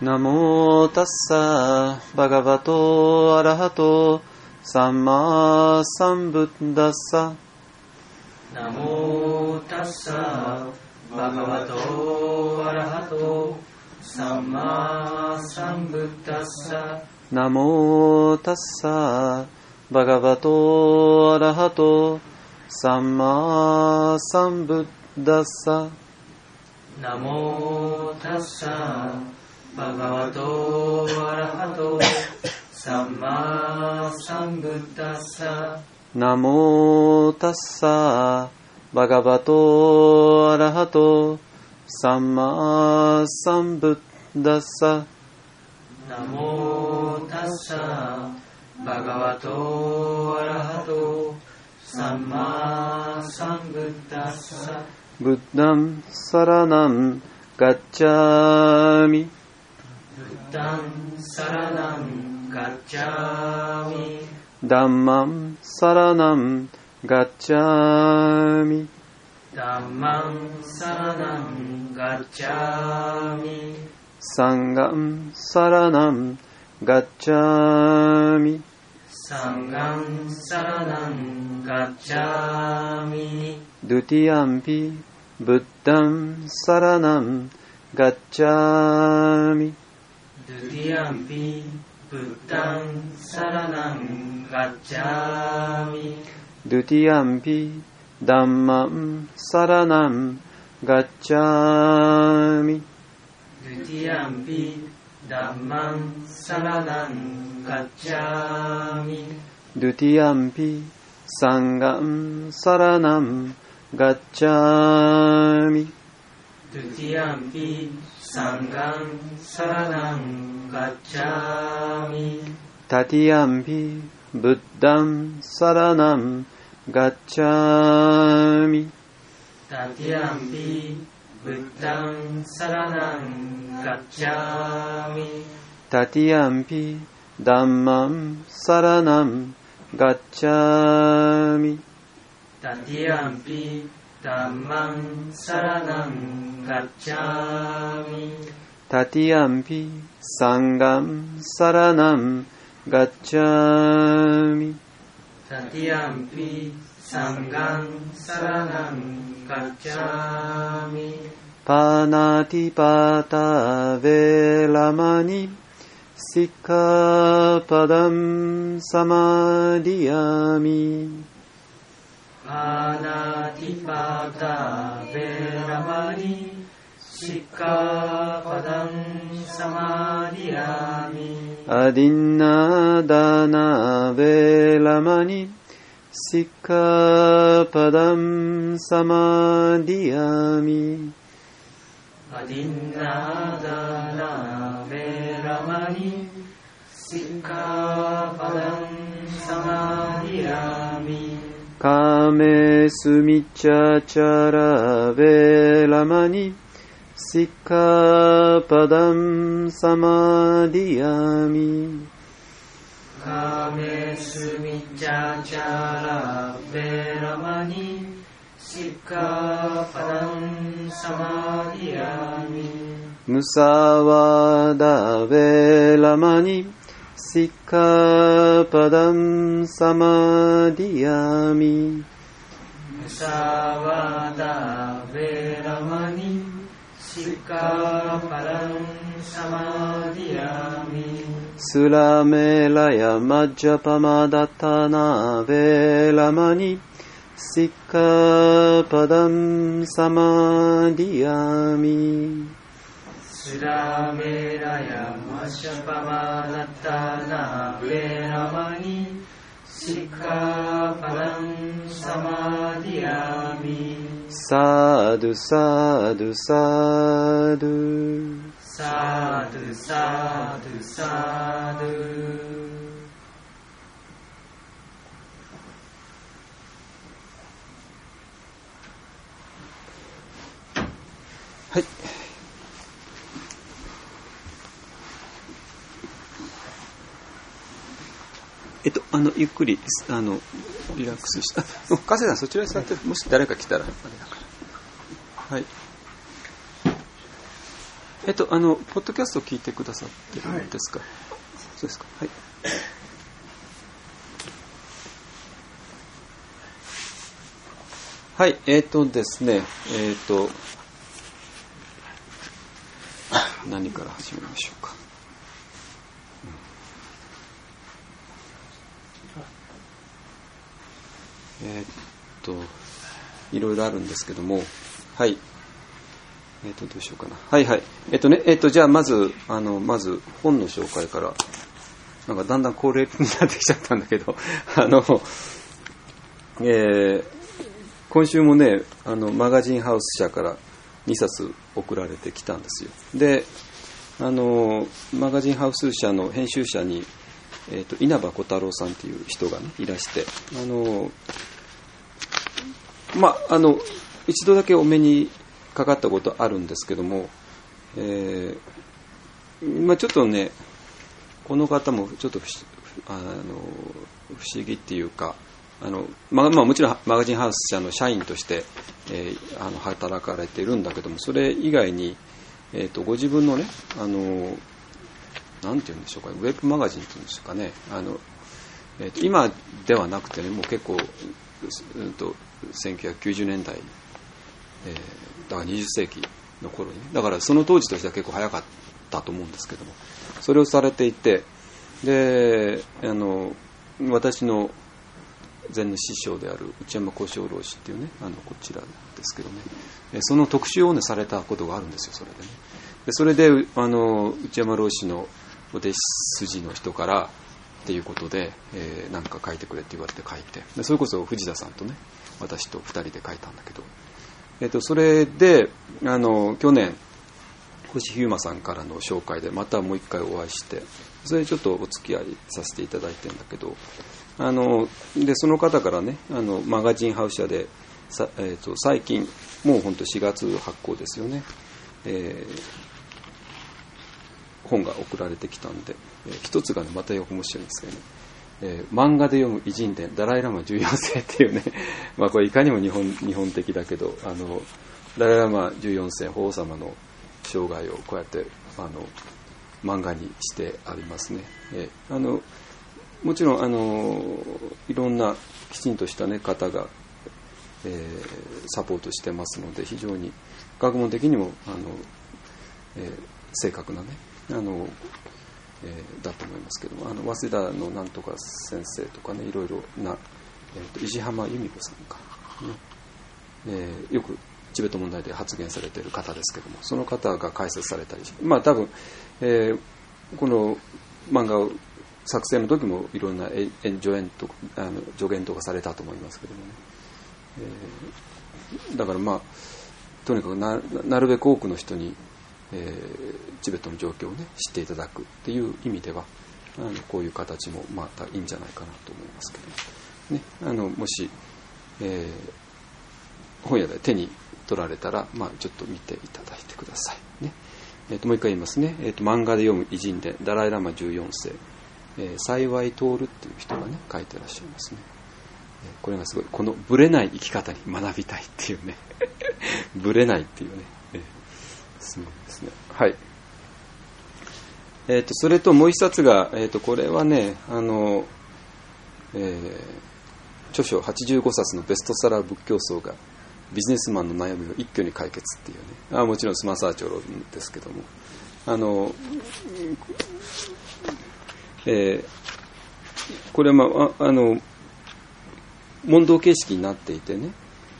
ナモタッサバガバトアラハトサンマサンブッダッサ。 ナモタッサバガバトアラハトサンマサンブッダッサ。 ナモタッサバガバトアラハトサンマサンブッダッサ。 ナモタッサバガバトアラハトサンマサンブッダッサ。 ナモタッサバガバトアラハトサンマサンブッダッサ。 ナモタッサバガバトアラハトサンマサンブッダッサ。 ブッダンサラナンガッチャーミ。 ブッダンサラナンガッチャーミ。 ダンマンサラナンガッチャーミ。 ダンマンサラナンガッチャーミ。 サンガンサラナンガッチャーミ。 サンガンサラナンガッチャーミ。 ドゥティアンピブッダンサラナンガッチャーミ。 ドゥティアンピブッダンサラナンガッチャーミ。 ドゥティアンピダンマンサラナンガッチャーミ。 ドゥティアンピダンマンサラナンガッチャーミ。 ドゥティアンピサンガンサラナンガッチャーミ。 ドゥティアンピサンガンサラナンガッチャーミ。 タティアンピブッダンサラナンガッチャーミ。 タティアンピブッダンサラナンガッチャーミ。 タティアンピダンマンサラナンガッチャーミ。 タティアンピダンマンサラナンガッチャーミ。 タティアンピサンガンサラナンガッチャーミ。 タティアンピサンガンサラナンガッチャーミ。 パナティパタヴェラマニシッカパダンサマディヤミ。 パナティパタヴェラマニシッカパダンサマディヤミ。 アディナダナヴェラマニシッカパダンサマディヤミ。 アディナダナヴェラマニシッカパダンサマディヤミ。 カメスミチャチャラヴェラマニシッカパダンサマディヤミ。 カメスミチャチャラヴェラマニシッカパダンサマディヤミ。 ムサワダヴェラマニシッカパダンサマディヤミ。 ムサワダヴェラマニシッカパダンサマディヤミ。 スラメラヤマジャパマダタナヴェラマニシッカパダンサマディヤミ。 スラメラヤマシャパマダタナヴェラマニシッカパダンサマディヤミ。 サドゥサドゥサドゥサドゥサドゥサドゥ。 はい。ゆっくり、リラックスした。加瀬さん、そちらに座って、もし誰か来たら、あれだから。はい。 ポッドキャストを聞いてくださってるんですか？はい、そうですか。はい。はい、ですね、何から始めましょうか。いろいろあるんですけども、はい。どうしようかな。はいはい。じゃあまず本の紹介から、なんかだんだん恒例になってきちゃったんだけど、今週もね、マガジンハウス社から2冊送られてきたんですよ。で、マガジンハウス社の編集者に、稲葉小太郎さんっていう人がね、いらして、一度だけお目にかかったことあるんですけども、ちょっとね、この方もちょっと不思議っていうか、もちろんマガジンハウス社の社員として、働かれているんだけども、それ以外に、ご自分のね、なんていうんでしょうか、ウェブマガジンっていうんですかね、今ではなくてね、もう結構、1990年代、だから20世紀の頃に、だからその当時としては結構早かったと思うんですけども、それをされていて、で、私の前の師匠である内山幸四郎氏っていうね、こちらですけどね、その特集をねされたことがあるんですよ。それでね、でそれで内山老師のお弟子筋の人からっていうことで、なんか書いてくれって言われて書いて、でそれこそ藤田さんとね、私と2人で書いたんだけど、それで去年星飛雄馬さんからの紹介でまたもう一回お会いして、それでちょっとお付き合いさせていただいてるんだけど、でその方からね、マガジンハウス社で最近もう本当4月発行ですよね、本が送られてきたんで、一つがねまたよく面白いんですけどね、漫画で読む偉人伝ダライラマ14世っていうねこれいかにも日本的だけど、ダライラマ14世法皇様の生涯をこうやって漫画にしてありますね。もちろんいろんなきちんとした、ね、方が、サポートしてますので、非常に学問的にも正確なねだと思いますけども、早稲田のなんとか先生とかね、いろいろな、石浜由美子さんか、ね、よくチベット問題で発言されている方ですけども、その方が解説されたりして、多分、この漫画を作成の時もいろんな助言とかされたと思いますけどもね、だからとにかく なるべく多くの人に、チベットの状況をね知っていただくっていう意味ではこういう形もまたいいんじゃないかなと思いますけどね、もし、本屋で手に取られたら、ちょっと見ていただいてくださいね。もう一回言いますね。漫画で読む偉人伝ダライラマ14世、幸い徹っていう人がね書いてらっしゃいますね。これがすごい、このブレない生き方に学びたいっていうねブレないっていうね、すごいですね。はい。それともう一冊が、これはね、著書85冊のベストセラー仏教僧がビジネスマンの悩みを一挙に解決っていうね、もちろんスマサー長老ですけども、これは問答形式になっていてね、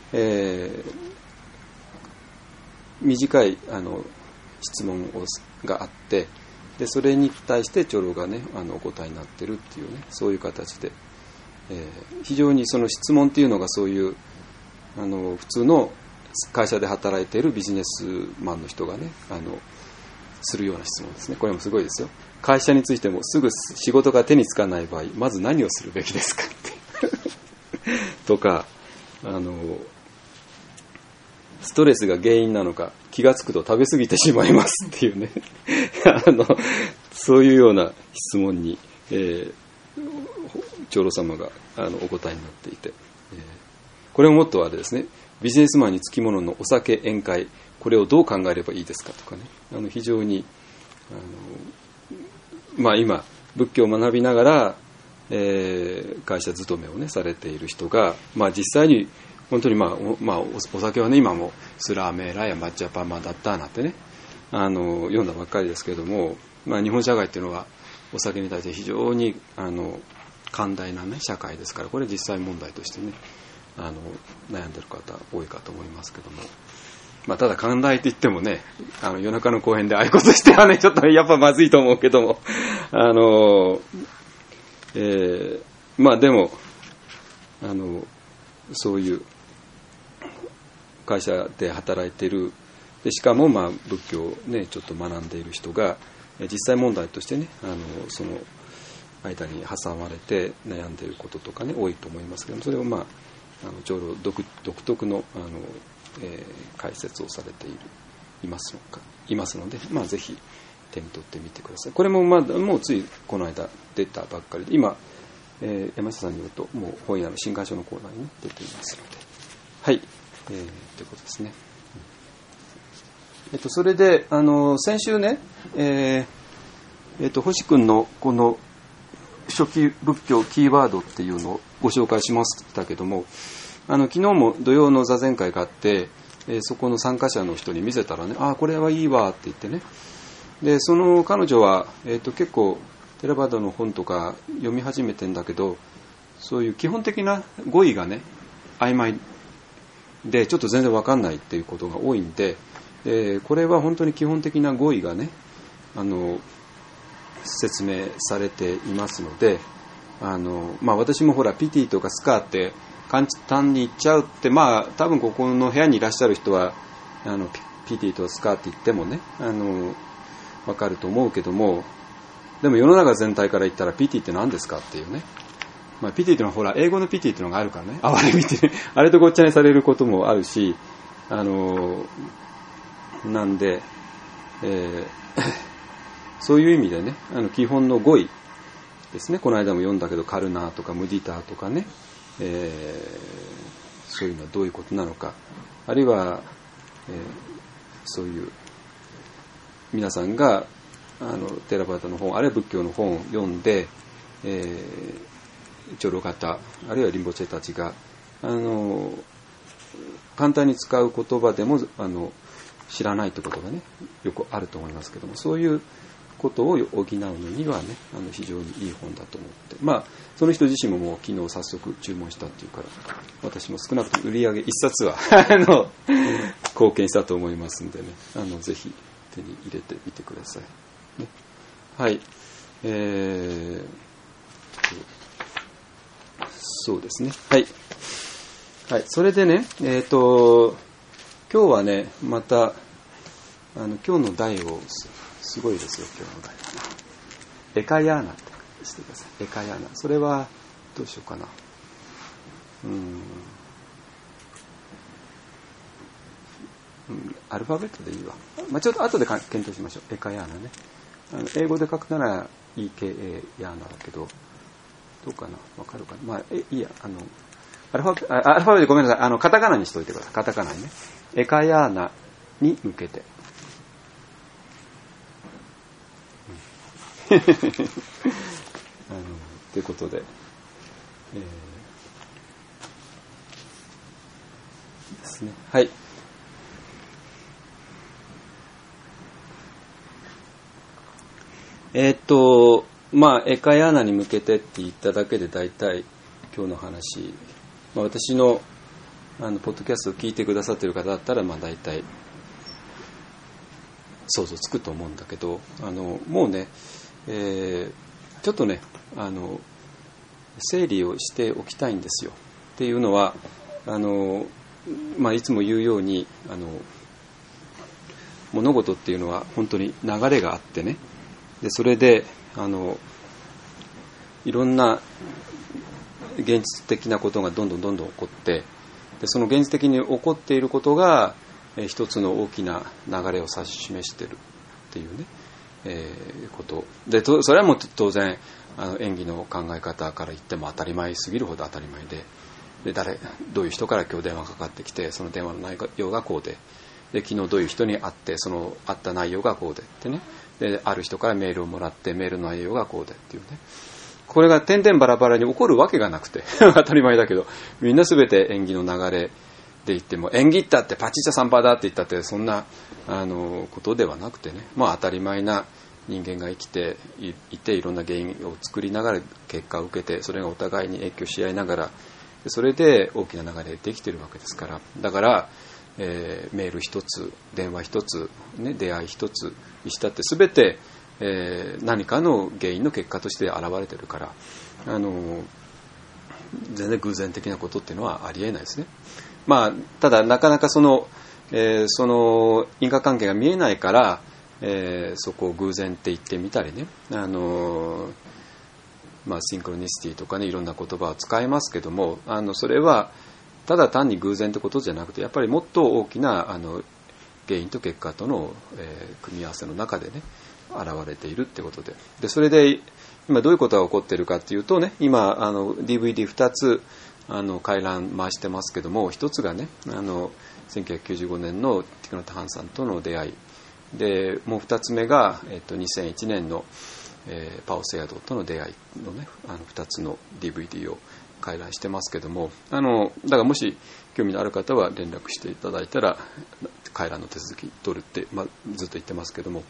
短い質問があって、でそれに対して長老がねお答えになってるっていうね、そういう形で、非常にその質問っていうのがそういう普通の会社で働いているビジネスマンの人がねするような質問ですね。これもすごいですよ。会社についてもすぐ仕事が手につかない場合、まず何をするべきですかってとか、ストレスが原因なのか、気がつくと食べ過ぎてしまいますっていうねそういうような質問に、長老様がお答えになっていて、これをもっとあれですね、 ビジネスマンにつきもののお酒宴会、これをどう考えればいいですかとかね、非常に今仏教を学びながら、会社勤めをねされている人が、実際に本当にお酒はね、今もスラーメーラやマッチャパマダッターナってね読んだばっかりですけれども、日本社会っていうのはお酒に対して非常に寛大なね社会ですから、これ実際問題としてね悩んでる方多いかと思いますけども、ただ寛大って言ってもね、夜中の公園でああいうことしてはねちょっとやっぱまずいと思うけども、でもそういう会社で働いている、でしかも仏教をねちょっと学んでいる人が実際問題としてねその間に挟まれて悩んでいることとかね多いと思いますけども、それを長老独特の解説をされていますので、ぜひ手に取ってみてください。これももうついこの間出たばっかりで、今、山下さんによるともう本屋の新刊書のコーナーに、ね、出ていますので、はい、ということですね。それで先週ね、星君のこの初期仏教キーワードっていうのをご紹介しましたけども、昨日も土曜の座禅会があって、そこの参加者の人に見せたらね、これはいいわって言ってね、でその彼女は、結構テラバーダの本とか読み始めてんだけど、そういう基本的な語彙がね曖昧でちょっと全然分かんないっていうことが多いんで、これは本当に基本的な語彙がね説明されていますので、私もほらピティとかスカーって簡単に言っちゃうって、多分ここの部屋にいらっしゃる人はピティとスカーって言ってもね分かると思うけども、でも世の中全体から言ったらピティって何ですかっていうね、ピティっていうのはほら英語のピティっていうのがあるからね、あれ見てねあれとごっちゃにされることもあるし、なんで、そういう意味でね基本の語彙ですね、この間も読んだけどカルナーとかムディターとかね、そういうのはどういうことなのか、あるいは、そういう皆さんがテラバータの本、あるいは仏教の本を読んで、長老方あるいはリンボチェたちが簡単に使う言葉でも知らないということがねよくあると思いますけども、そういうことを補うのにはね非常にいい本だと思って、その人自身ももう昨日早速注文したっていうから、私も少なくとも売り上げ1冊は貢献したと思いますんでね、ぜひ手に入れてみてください、ね、はい、そうですね、はい、はい、それでね今日はねまた今日の題をすごいですよ、今日の題はエカヤーナってしてください。エカヤーナ、それはどうしようかな、アルファベットでいいわ、ちょっと後で検討しましょう。エカヤーナね、英語で書くなら EKA ヤーナだけどどうかな、わかるかな、いいや、アルファベットでごめんなさい、カタカナにしといてください。カタカナにね、エカヤーナに向けてということで、ですね、はい、エカヤーナに向けてって言っただけで大体今日の話、私のポッドキャストを聞いてくださっている方だったら大体想像つくと思うんだけど、もうね、ちょっとね整理をしておきたいんですよ。っていうのは、いつも言うように物事っていうのは本当に流れがあってね、でそれでいろんな現実的なことがどんどん起こって、でその現実的に起こっていることが一つの大きな流れを指し示しているっていうね、ことで、それはもう当然演技の考え方から言っても当たり前すぎるほど当たり前で、 でどういう人から今日電話がかかってきて、その電話の内容がこうで、昨日どういう人に会って、その会った内容がこうでってね、である人からメールをもらって、メールの内容がこうでっていうね、これが点々バラバラに起こるわけがなくて当たり前だけど、みんな全て縁起の流れで言っても、縁起ったってパチッチャサンパだって言ったって、そんなことではなくてね、当たり前な人間が生きていて、いろんな原因を作りながら結果を受けて、それがお互いに影響し合いながら、それで大きな流れでできているわけですから。だから、メール一つ、電話一つ、ね、出会い一つにしたって全て、何かの原因の結果として現れているから、全然偶然的なことっていうのはありえないですね。ただなかなかその因果関係が見えないから、そこを偶然って言ってみたりね、シンクロニシティとかね、いろんな言葉を使いますけども、それはただ単に偶然ってことじゃなくて、やっぱりもっと大きな原因と結果との、組み合わせの中でね現れているってことで、それで今どういうことが起こっているかっていうとね、今DVD2 つ回覧回してますけども、一つがね1995年のティクナタ・ハンさんとの出会いで、もう2つ目が、2001年の、パオセヤドとの出会いのね2つの DVD を回覧してますけども、だからもし興味のある方は連絡していただいたら回覧の手続き取るって、ずっと言ってますけども、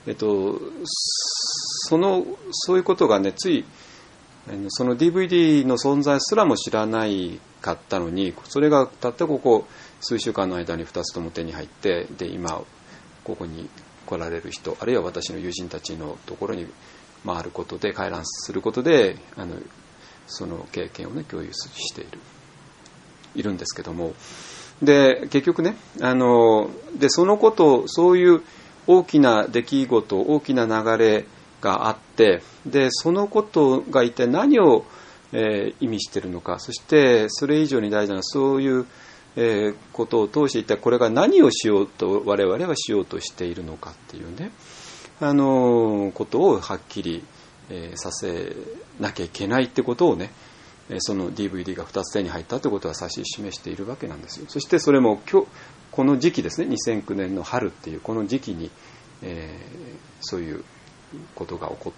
そういうことがね、ついその DVD の存在すらも知らないかったのに、それがたったここ数週間の間に2つとも手に入って、で今ここに来られる人、あるいは私の友人たちのところに回ることで、回覧することでその経験をね共有しているんですけども、で結局ねでそのこと、そういう大きな出来事、大きな流れがあって、でそのことが一体何を、意味しているのか、そしてそれ以上に大事なそういうことを通して一体これが何をしようと我々はしようとしているのかっていうねことをはっきり、させなきゃいけないってことをね、その DVD が2つ手に入ったということは指し示しているわけなんですよ。そしてそれもこの時期ですね、2009年の春っていうこの時期に、そういうことが起こ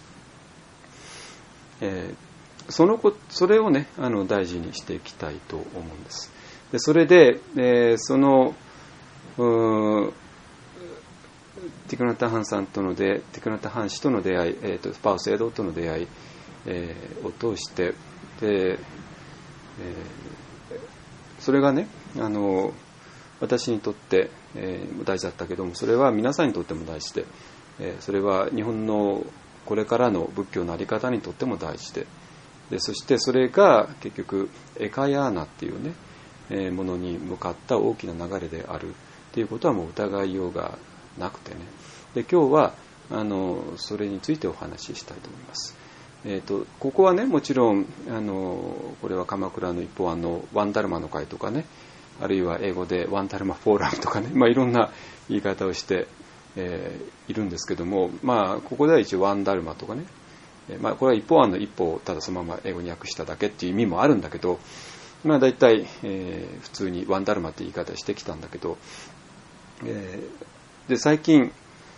っている、それをね大事にしていきたいと思うんです。でそれで、そのティクナタ・ハンさんとのティクナタ・ハン氏との出会い、パオセイドとの出会い、を通してで、それがね私にとって、大事だったけども、それは皆さんにとっても大事で、それは日本のこれからの仏教の在り方にとっても大事で、そしてそれが結局エカヤーナっていうね、ものに向かった大きな流れであるっていうことはもう疑いようがなくてね、で今日はそれについてお話ししたいと思います。ここはねもちろんこれは鎌倉の一方ワンダルマの会とかね、あるいは英語でワンダルマフォーラムとかね、いろんな言い方をして、いるんですけども、ここでは一応ワンダルマとかね、これは一方案の一方をただそのまま英語に訳しただけっていう意味もあるんだけど、だいたい普通にワンダルマって言い方してきたんだけど、で最近、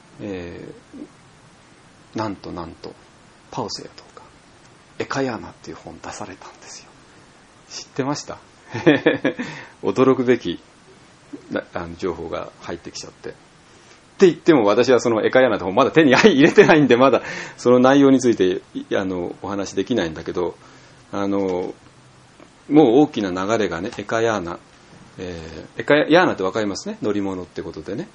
なんとパオセヤとかエカヤーナっていう本出されたんですよ。知ってました？驚くべき情報が入ってきちゃって、って言っても私はそのエカヤーナって本まだ手に入れてないんで、まだその内容についてお話できないんだけど、もう大きな流れがね、エカヤーナって分かりますね、乗り物ってことでね、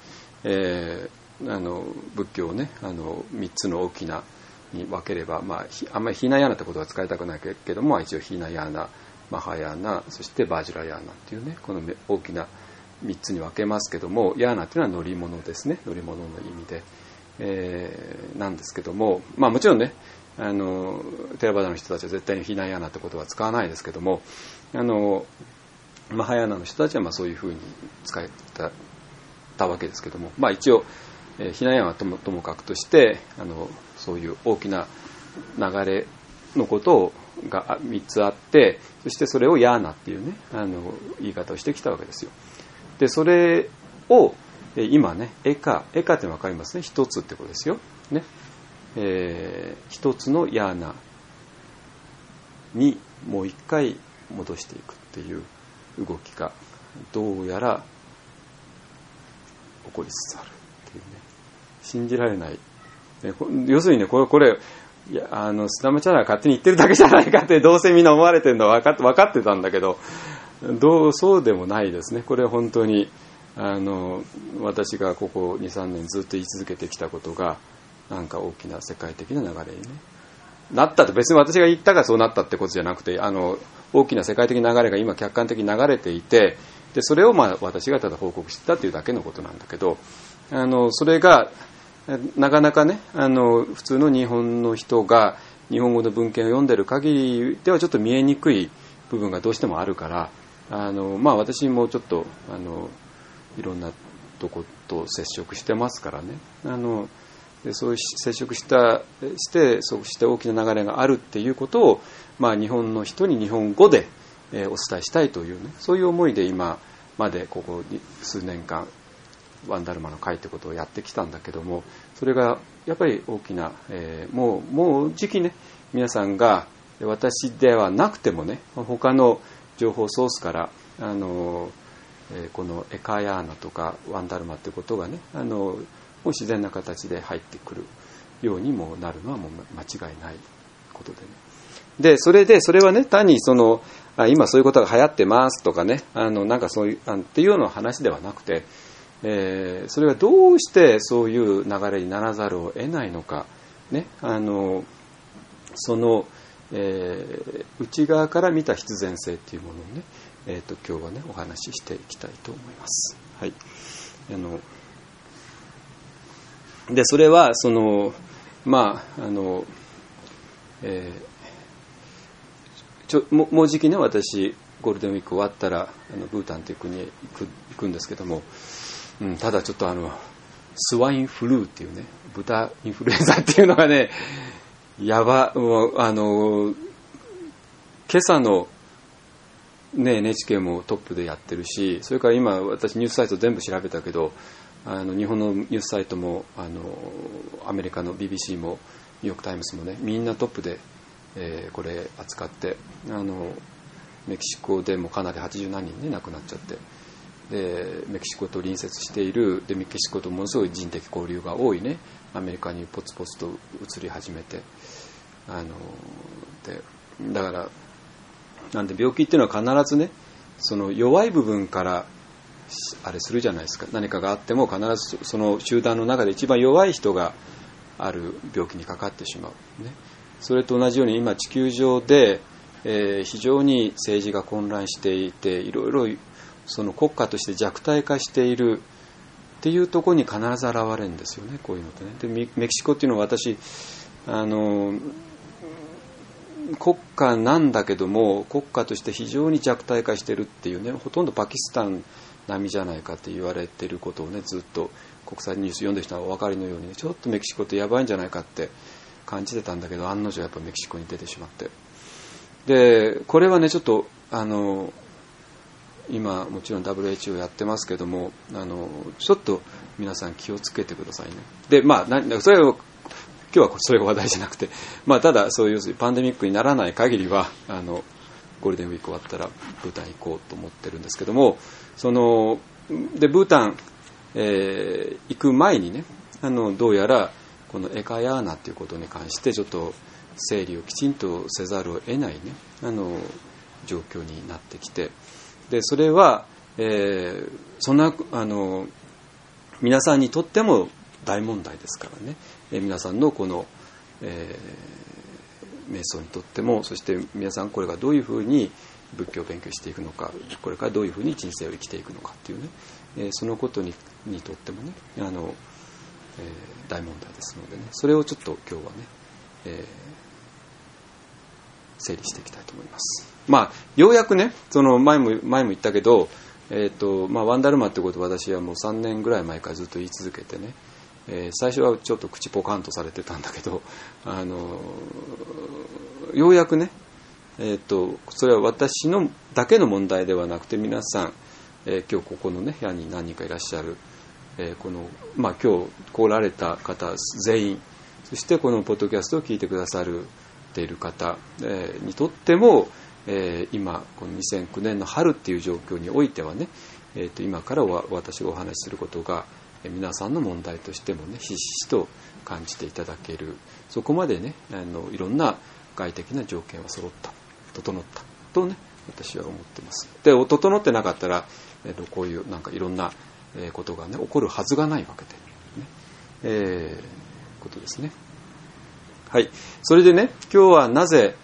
仏教をね3つの大きなに分ければ、あんまりヒーナヤーナってことは使いたくないけども、一応ヒーナヤーナ、マハヤーナ、そしてバージュラヤーナっていうね、この大きな3つに分けますけども、ヤーナっていうのは乗り物ですね、乗り物の意味で、なんですけども、もちろんねテラバダの人たちは絶対にヒーナヤーナってことは使わないですけども、マハヤーナの人たちはそういうふうに使えたわけですけども、一応ヒーナヤーナはともかくとしてそういう大きな流れのことをが3つあって、そしてそれをヤーナっていうね言い方をしてきたわけですよ。でそれを今ねエカって分かりますね。一つってことですよね。一つのヤーナにもう一回戻していくっていう動きがどうやら起こりつつあるっていうね、信じられない、ね、要するにねこれいやスダムチャラが勝手に言ってるだけじゃないかってどうせみんな思われてるのは分かってたんだけど、そうでもないですね。これは本当に私がここ 2,3 年ずっと言い続けてきたことがなんか大きな世界的な流れに、ね、なったと。別に私が言ったからそうなったってことじゃなくて、大きな世界的な流れが今客観的に流れていて、でそれを私がただ報告してたというだけのことなんだけど、それがなかなかね普通の日本の人が日本語の文献を読んでる限りではちょっと見えにくい部分がどうしてもあるから、私もちょっといろんなとこと接触してますからね、でそういう接触してそうして大きな流れがあるっていうことを、日本の人に日本語でお伝えしたいというね、そういう思いで今までここ数年間ワンダルマの会ってことをやってきたんだけども、それがやっぱり大きな、もうじきね皆さんが私ではなくてもね他の情報ソースからこのエカヤーナとかワンダルマってことがねもう自然な形で入ってくるようにもなるのはもう間違いないことでね。でそれはね単に今そういうことが流行ってますとかねなんかそういうっていうような話ではなくて、それがどうしてそういう流れにならざるを得ないのかね、内側から見た必然性っていうものをね、今日はねお話ししていきたいと思います。はい。でそれはもうじきね私ゴールデンウィーク終わったらブータンという国へ行くんですけども、ただちょっとスワインフルーっていうね豚インフルエンザっていうのがね今朝のね NHK もトップでやってるし、それから今私ニュースサイト全部調べたけど日本のニュースサイトもアメリカの BBC もニューヨークタイムズもねみんなトップで、これ扱って、メキシコでもかなり80何人ね亡くなっちゃって、でメキシコと隣接しているでメキシコとものすごい人的交流が多いねアメリカにポツポツと移り始めて、だからなんで病気っていうのは必ずねその弱い部分からあれするじゃないですか。何かがあっても必ずその集団の中で一番弱い人がある病気にかかってしまう、ね、それと同じように今地球上で、非常に政治が混乱していていろいろその国家として弱体化しているっていうところに必ず現れるんですよね、こういうのってね。でメキシコっていうのは私国家なんだけども国家として非常に弱体化しているっていうね、ほとんどパキスタン並みじゃないかって言われていることをねずっと国際ニュース読んでる人はお分かりのように、ね、ちょっとメキシコってやばいんじゃないかって感じてたんだけど、案の定やっぱメキシコに出てしまって、でこれはねちょっと今もちろん WHO やってますけどもちょっと皆さん気をつけてくださいね。でそれを今日はそれが話題じゃなくて、ただそういうパンデミックにならない限りはゴールデンウィーク終わったらブータン行こうと思ってるんですけども、でブータン、行く前にねどうやらこのエカヤーナということに関してちょっと整理をきちんとせざるを得ないね状況になってきて、でそれは、そんな皆さんにとっても大問題ですからね、皆さんのこの、瞑想にとっても、そして皆さんこれがどういうふうに仏教を勉強していくのか、これからどういうふうに人生を生きていくのかっていうね、そのことにとってもね大問題ですのでね、それをちょっと今日はね、整理していきたいと思います。ようやくね前も言ったけど、ワンダルマってことを私はもう3年ぐらい前からずっと言い続けてね、最初はちょっと口ポカンとされてたんだけどようやくねそれは私のだけの問題ではなくて、皆さん、今日ここのね部屋に何人かいらっしゃる、この今日来られた方全員、そしてこのポッドキャストを聞いてくださっている方、にとっても、今この2009年の春っていう状況においてはね、今から私がお話しすることが皆さんの問題としてもねひしひしと感じていただける、そこまでねいろんな外的な条件は整った整ったとね私は思っています。で整ってなかったら、こういうなんかいろんなことがね起こるはずがないわけで、ねことですね。はい。それでね今日はなぜ、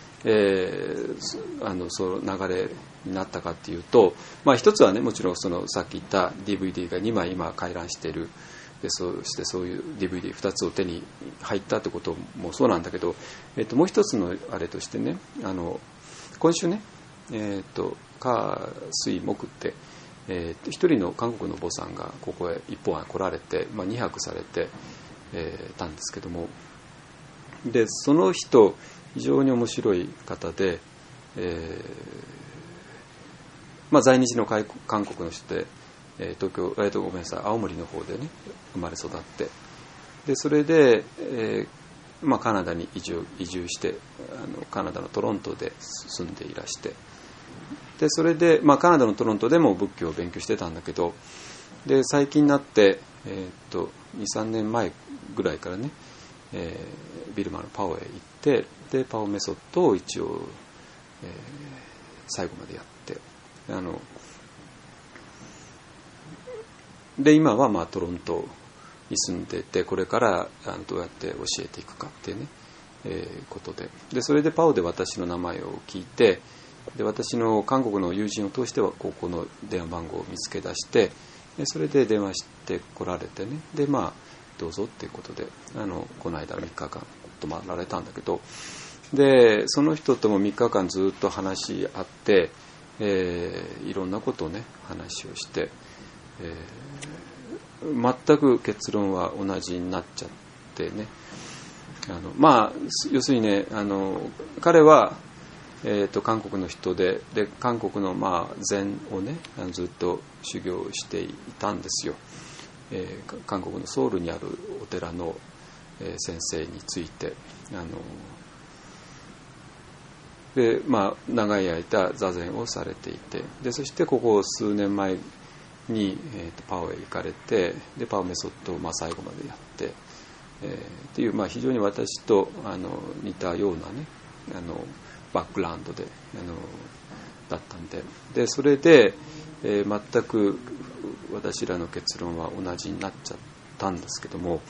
その流れになったかっていうと、一つはねもちろんそのさっき言った DVD が2枚今回覧している、でそしてそういう DVD2 つを手に入ったってこともそうなんだけど、もう一つのあれとしてね、今週ね火水木って一人の韓国の坊さんがここへ一本来られて、2泊されて、たんですけども、でその人非常に面白い方で、在日の韓国の人で、東京ごめんなさい青森の方でね生まれ育って、でそれで、カナダに移住してカナダのトロントで住んでいらして、でそれで、カナダのトロントでも仏教を勉強してたんだけど、で最近になって、2,3 年前ぐらいからね、ビルマのパオへ行って、でパオメソッドを一応、最後までやって、で今はトロントに住んでいて、これからどうやって教えていくかっていうね、ことで、それでパオで私の名前を聞いて、で私の韓国の友人を通してはここの電話番号を見つけ出して、でそれで電話してこられてね、でどうぞっていうことでこの間3日間泊まられたんだけど、でその人とも3日間ずっと話し合って、いろんなことをね話をして、全く結論は同じになっちゃってね、要するにね彼は、韓国の人で韓国の禅をねずっと修行していたんですよ。韓国のソウルにあるお寺の、先生についてで、長い間座禅をされていて、でそしてここ数年前に、パオへ行かれて、でパオメソッドを最後までやって、っていう、非常に私と似たようなねバックグラウンドでだったんで、でそれで、全く私らの結論は同じになっちゃったんですけども、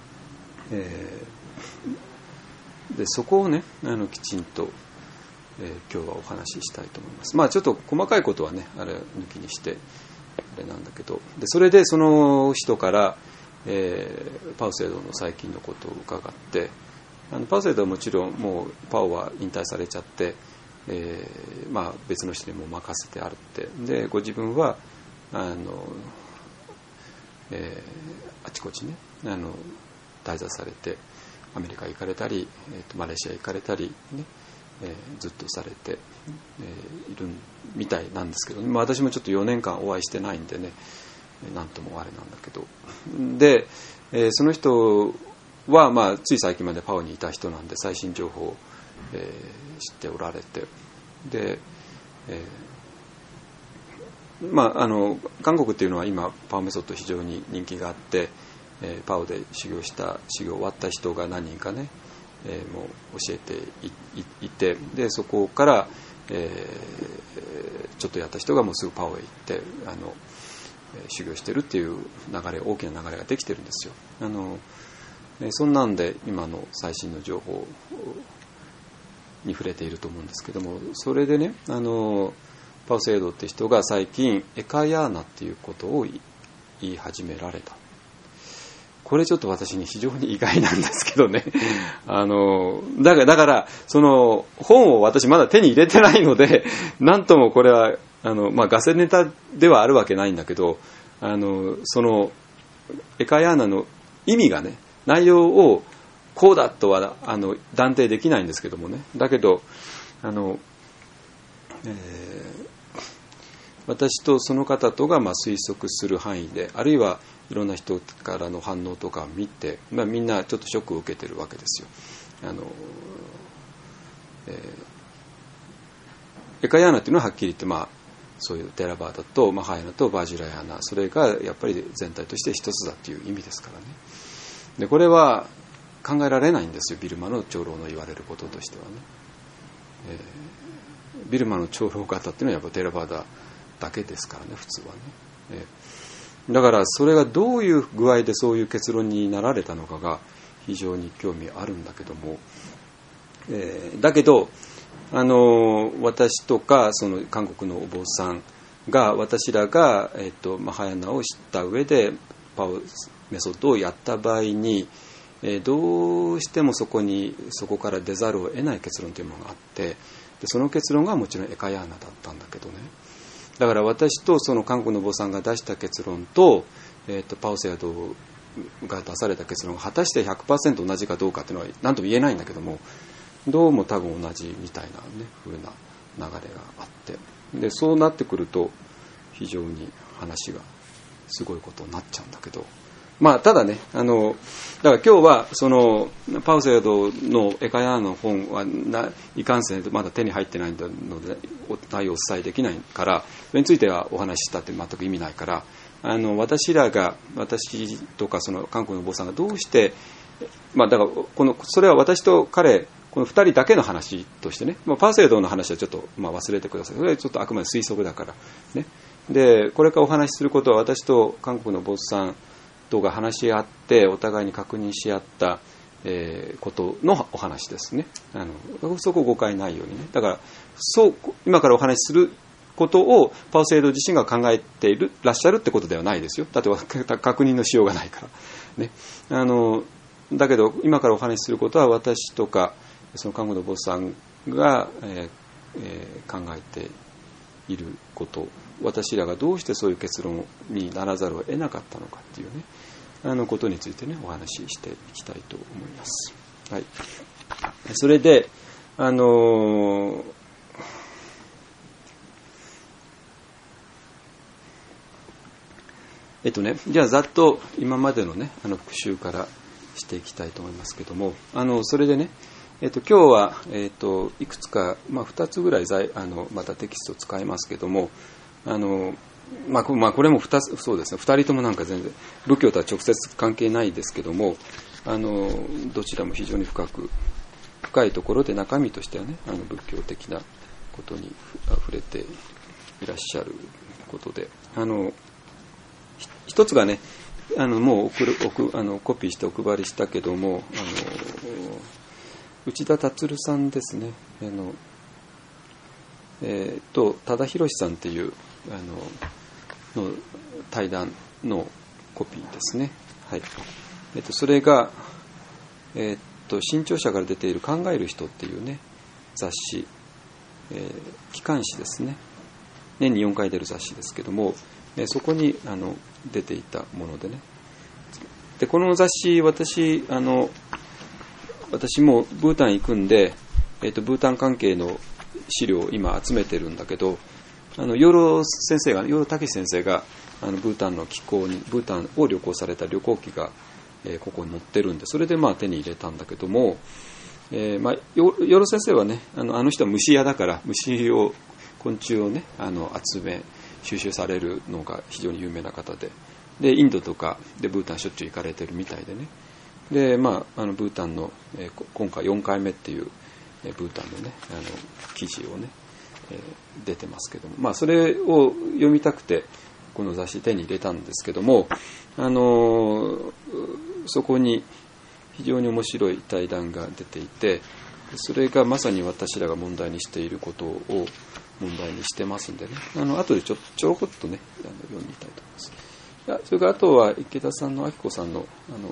でそこをねきちんと、今日はお話ししたいと思います。ちょっと細かいことはねあれ抜きにしてあれなんだけど、でそれでその人から、パウセイドの最近のことを伺って、パウセイドはもちろんもうパオは引退されちゃって、別の人にも任せてあるって、でご自分はあちこちね滞在されてアメリカ行かれたり、マレーシア行かれたりね、ずっとされて、いるみたいなんですけど、私もちょっと4年間お会いしてないんでねなんともあれなんだけど、で、その人はつい最近までパオにいた人なんで最新情報を、知っておられて、で、韓国っていうのは今パオメソッド非常に人気があって、パオで修行終わった人が何人かね、もう教えて いて、でそこから、ちょっとやった人がもうすぐパオへ行って修行してるっていう流れ、大きな流れができてるんですよ。そんなんで今の最新の情報に触れていると思うんですけども、それでねパウセイドって人が最近エカヤーナっていうことを言い始められた。これちょっと私に非常に意外なんですけどねだからその本を私まだ手に入れてないのでなんともこれはガセネタではあるわけないんだけど、そのエカヤーナの意味がね内容をこうだとは断定できないんですけどもね、だけど私とその方とが推測する範囲で、あるいはいろんな人からの反応とかを見て、みんなちょっとショックを受けてるわけですよ。エカヤーナというのははっきり言って、そういうテラバーダとマハヤナとバージュラヤーナ、それがやっぱり全体として一つだという意味ですからね。でこれは考えられないんですよ、ビルマの長老の言われることとしてはね。ビルマの長老方っていうのはやっぱテラバーダだけですからね、普通はね。だからそれがどういう具合でそういう結論になられたのかが非常に興味あるんだけども、だけど私とかその韓国のお坊さんが、私らが、マハヤナを知った上でパオメソッドをやった場合に、どうしてもそこから出ざるを得ない結論というものがあって、でその結論がもちろんエカヤーナだったんだけどね。だから私とその韓国のお坊さんが出した結論と、パオセアドが出された結論が果たして 100% 同じかどうかっていうのは何とも言えないんだけども、どうも多分同じみたいなね風な流れがあって、でそうなってくると非常に話がすごいことになっちゃうんだけど、ただね、だから今日はそのパウセードのエカヤーの本はいかんせんまだ手に入ってないので内容をお伝えできないから、それについてはお話ししたって全く意味ないから、私とかその韓国のお坊さんがどうして、だからそれは私と彼この2人だけの話としてね、パウセードの話はちょっと忘れてください。それはちょっとあくまで推測だからね。でこれからお話しすることは私と韓国のお坊さんとが話し合ってお互いに確認し合った、ことのお話ですね。そこ誤解ないようにね。だから今からお話しすることをパウセード自身が考えていらっしゃるってことではないですよ。だって確認のしようがないからね。だけど今からお話しすることは私とかその韓国のお坊さんが、考えていること、私らがどうしてそういう結論にならざるを得なかったのかっていうね、ことについてねお話ししていきたいと思います。はい。それでじゃあざっと今までのね復習からしていきたいと思いますけども、それでね、今日は、いくつか、2つぐらいまたテキストを使いますけども、これもそうですね、2人ともなんか全然仏教とは直接関係ないですけども、どちらも非常に深いところで中身としてはね仏教的なことに触れていらっしゃることで、一つがねもうコピーしてお配りしたけども、内田達さんですね、忠宏さんっていうの対談のコピーですね。はい。それが新潮社から出ている考える人っていうね雑誌、機関誌ですね。年に4回出る雑誌ですけども、そこに出ていたものでね。でこの雑誌私もブータン行くんで、ブータン関係の資料を今集めてるんだけど、養老武先生がブータンの気候にブータンを旅行された旅行記が、ここに載ってるんで、それで手に入れたんだけども、養老先生はね人は虫屋だから昆虫をね集め収集されるのが非常に有名な方で、インドとかでブータンしょっちゅう行かれてるみたいでね。でブータンの、今回4回目っていう、ブータンのね記事をね、出てますけども、それを読みたくてこの雑誌手に入れたんですけども、そこに非常に面白い対談が出ていて、それがまさに私らが問題にしていることを問題にしてますんでね、後でちょろっとね読みたいと思います。それからあとは池田さんの明子さんの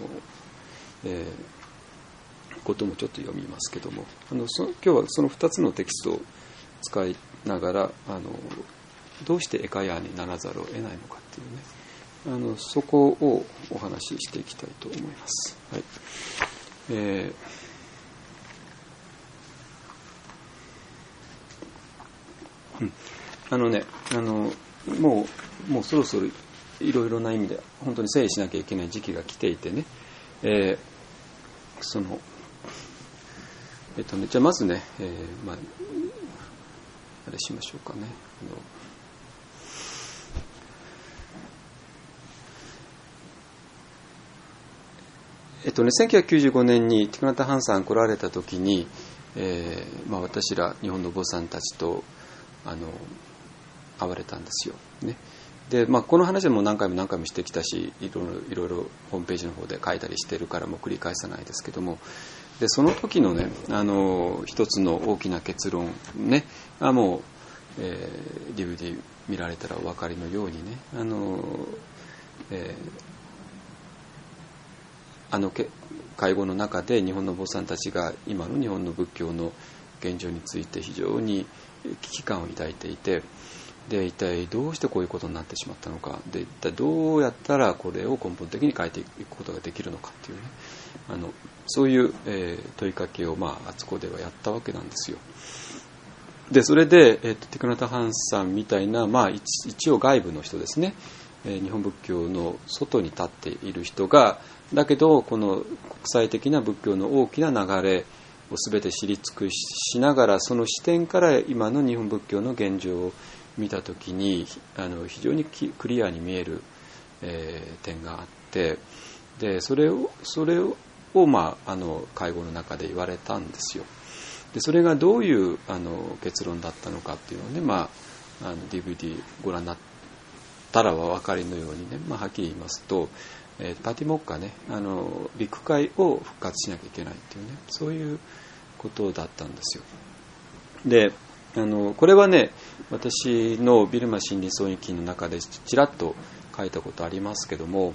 こともちょっと読みますけども、今日はその2つのテキストを使いながらどうしてエカヤーにならざるを得ないのかっていうね、そこをお話ししていきたいと思います。はい。 もうそろそろいろいろな意味で本当に整理しなきゃいけない時期が来ていてね、じゃあまずね、あれしましょうかね。1995年にティクナタ・ハンさん来られた時に、私ら日本のお坊さんたちと会われたんですよ、ね。でこの話はもう何回もしてきたし、いろいろホームページの方で書いたりしてるからもう繰り返さないですけども、でその時のね一つの大きな結論ね、もう、DVD 見られたらお分かりのようにね、会合の中で日本のお坊さんたちが今の日本の仏教の現状について非常に危機感を抱いていて、で一体どうしてこういうことになってしまったのか、で一体どうやったらこれを根本的に変えていくことができるのかっていうね、そういう、問いかけをあそこではやったわけなんですよ。でそれで、ティクナタ・ハンさんみたいな、一応外部の人ですね、日本仏教の外に立っている人が、だけどこの国際的な仏教の大きな流れを全て知り尽くしながら、その視点から今の日本仏教の現状を見たときに非常にクリアに見える、点があって、でそれを会合の中で言われたんですよ。でそれがどういう結論だったのかっていうのをね、DVD ご覧になったらお分かりのようにね、はっきり言いますと、パティモッカね、ビッグ会を復活しなきゃいけないっていうね、そういうことだったんですよ。でこれはね、私のビルマ真理総日記の中でちらっと書いたことありますけども、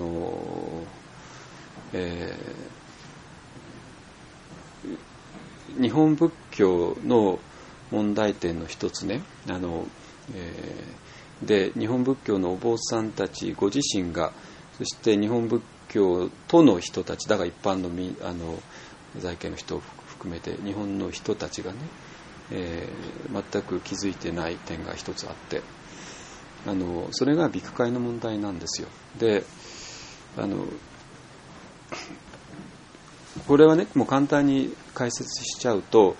日本仏教の問題点の一つね、で日本仏教のお坊さんたちご自身が、そして日本仏教との人たちだが一般の在家の人を含めて日本の人たちがね、全く気づいてない点が一つあって、それがビッグ会の問題なんですよ。でこれはね、もう簡単に解説しちゃうと、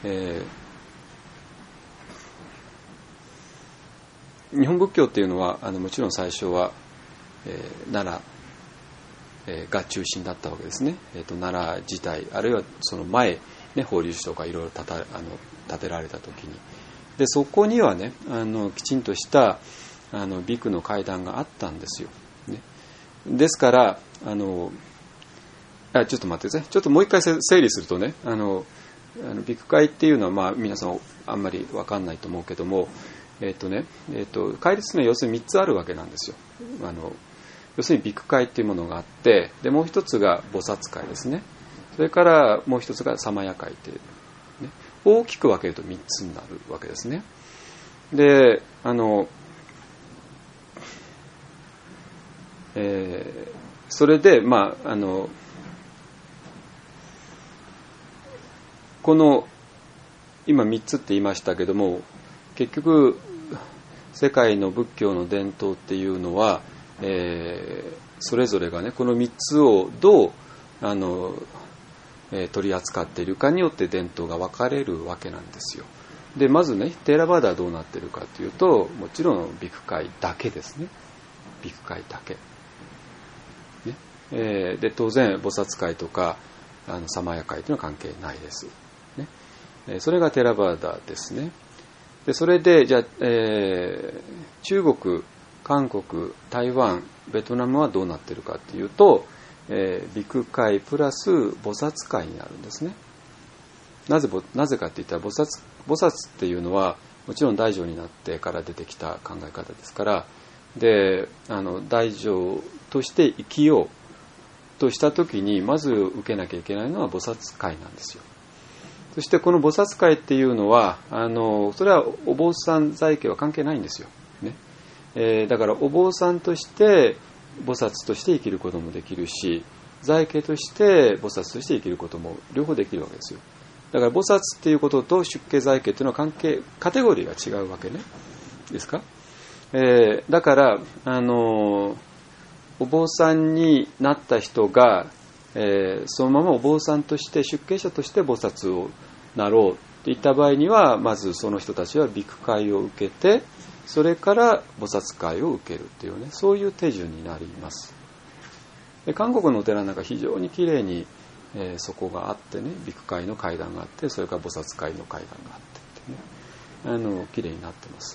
日本仏教っていうのはもちろん最初は、奈良、が中心だったわけですね。奈良時代、あるいはその前、ね、法隆寺とかいろいろ建てられた時に、でそこにはねきちんとしたビクの階段があったんですよ、ね。ですからちょっと待ってください。ちょっともう一回整理するとね、ビク会っていうのは皆さんあんまり分かんないと思うけども、戒律には要するに3つあるわけなんですよ。要するにビク会っていうものがあって、でもう一つが菩薩会ですね。それからもう一つがサマヤ会っていう、ね、大きく分けると3つになるわけですね。でそれでこの今3つって言いましたけども、結局世界の仏教の伝統っていうのは、それぞれがねこの3つをどう取り扱っているかによって伝統が分かれるわけなんですよ。でまずね、テーラバーダはどうなっているかというと、もちろんビク会だけですね。ビク会だけ、ね。で当然菩薩会とかサマヤ会というのは関係ないです、ね。それがテーラバーダですね。でそれでじゃあ、中国、韓国、台湾、ベトナムはどうなっているかというと、ビク会プラス菩薩会になるんですね。なぜかっていったら菩薩っていうのはもちろん大乗になってから出てきた考え方ですから、で大乗として生きようとした時にまず受けなきゃいけないのは菩薩会なんですよ。そしてこの菩薩会っていうのはそれはお坊さん在家は関係ないんですよ、ね。だからお坊さんとして菩薩として生きることもできるし、在家として菩薩として生きることも両方できるわけですよ。だから菩薩っていうことと出家在家っていうのはカテゴリーが違うわけね。 ですか。だからお坊さんになった人が、そのままお坊さんとして出家者として菩薩をなろうっていった場合には、まずその人たちはビク会を受けて、それから菩薩会を受けるっていうね、そういう手順になります。で韓国のお寺なんか非常にきれいに、そこがあってね、ビク会の階段があって、それから菩薩会の階段があってってね、きれいになってます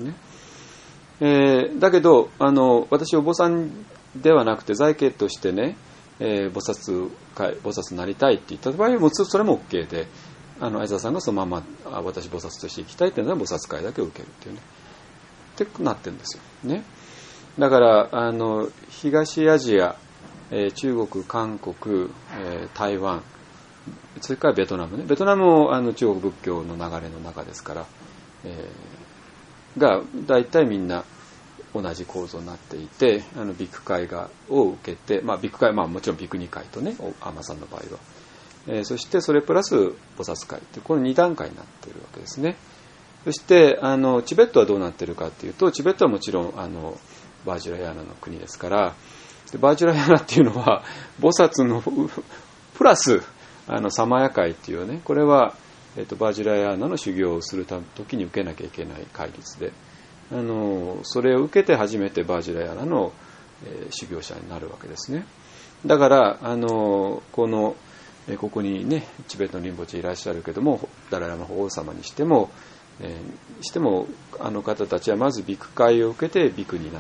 ね。だけど私お坊さんではなくて在家としてね、菩薩になりたいって言った場合はもうそれも OK で、相沢さんがそのまま私菩薩として生きたいっていうのは菩薩会だけを受けるっていうねってなってるんですよね。だから東アジア、中国、韓国、台湾、それからベトナムね。ベトナムも中国仏教の流れの中ですから、が大体みんな同じ構造になっていて、ビク会を受けて、ビク会、もちろんビクニ会とね、アマさんの場合は、そしてそれプラス菩薩会ってこの2段階になっているわけですね。そしてチベットはどうなっているかっていうと、チベットはもちろんバージュラヤーナの国ですから、バージュラヤーナっていうのは菩薩のプラスサマヤ会っていうね、これは、バージュラヤーナの修行をする時に受けなきゃいけない戒律で、それを受けて初めてバージュラヤーナの、修行者になるわけですね。だからここにねチベットのリンポチェいらっしゃるけども、ダライラマ法王様にしても、方たちはまずビク会を受けてビクになって、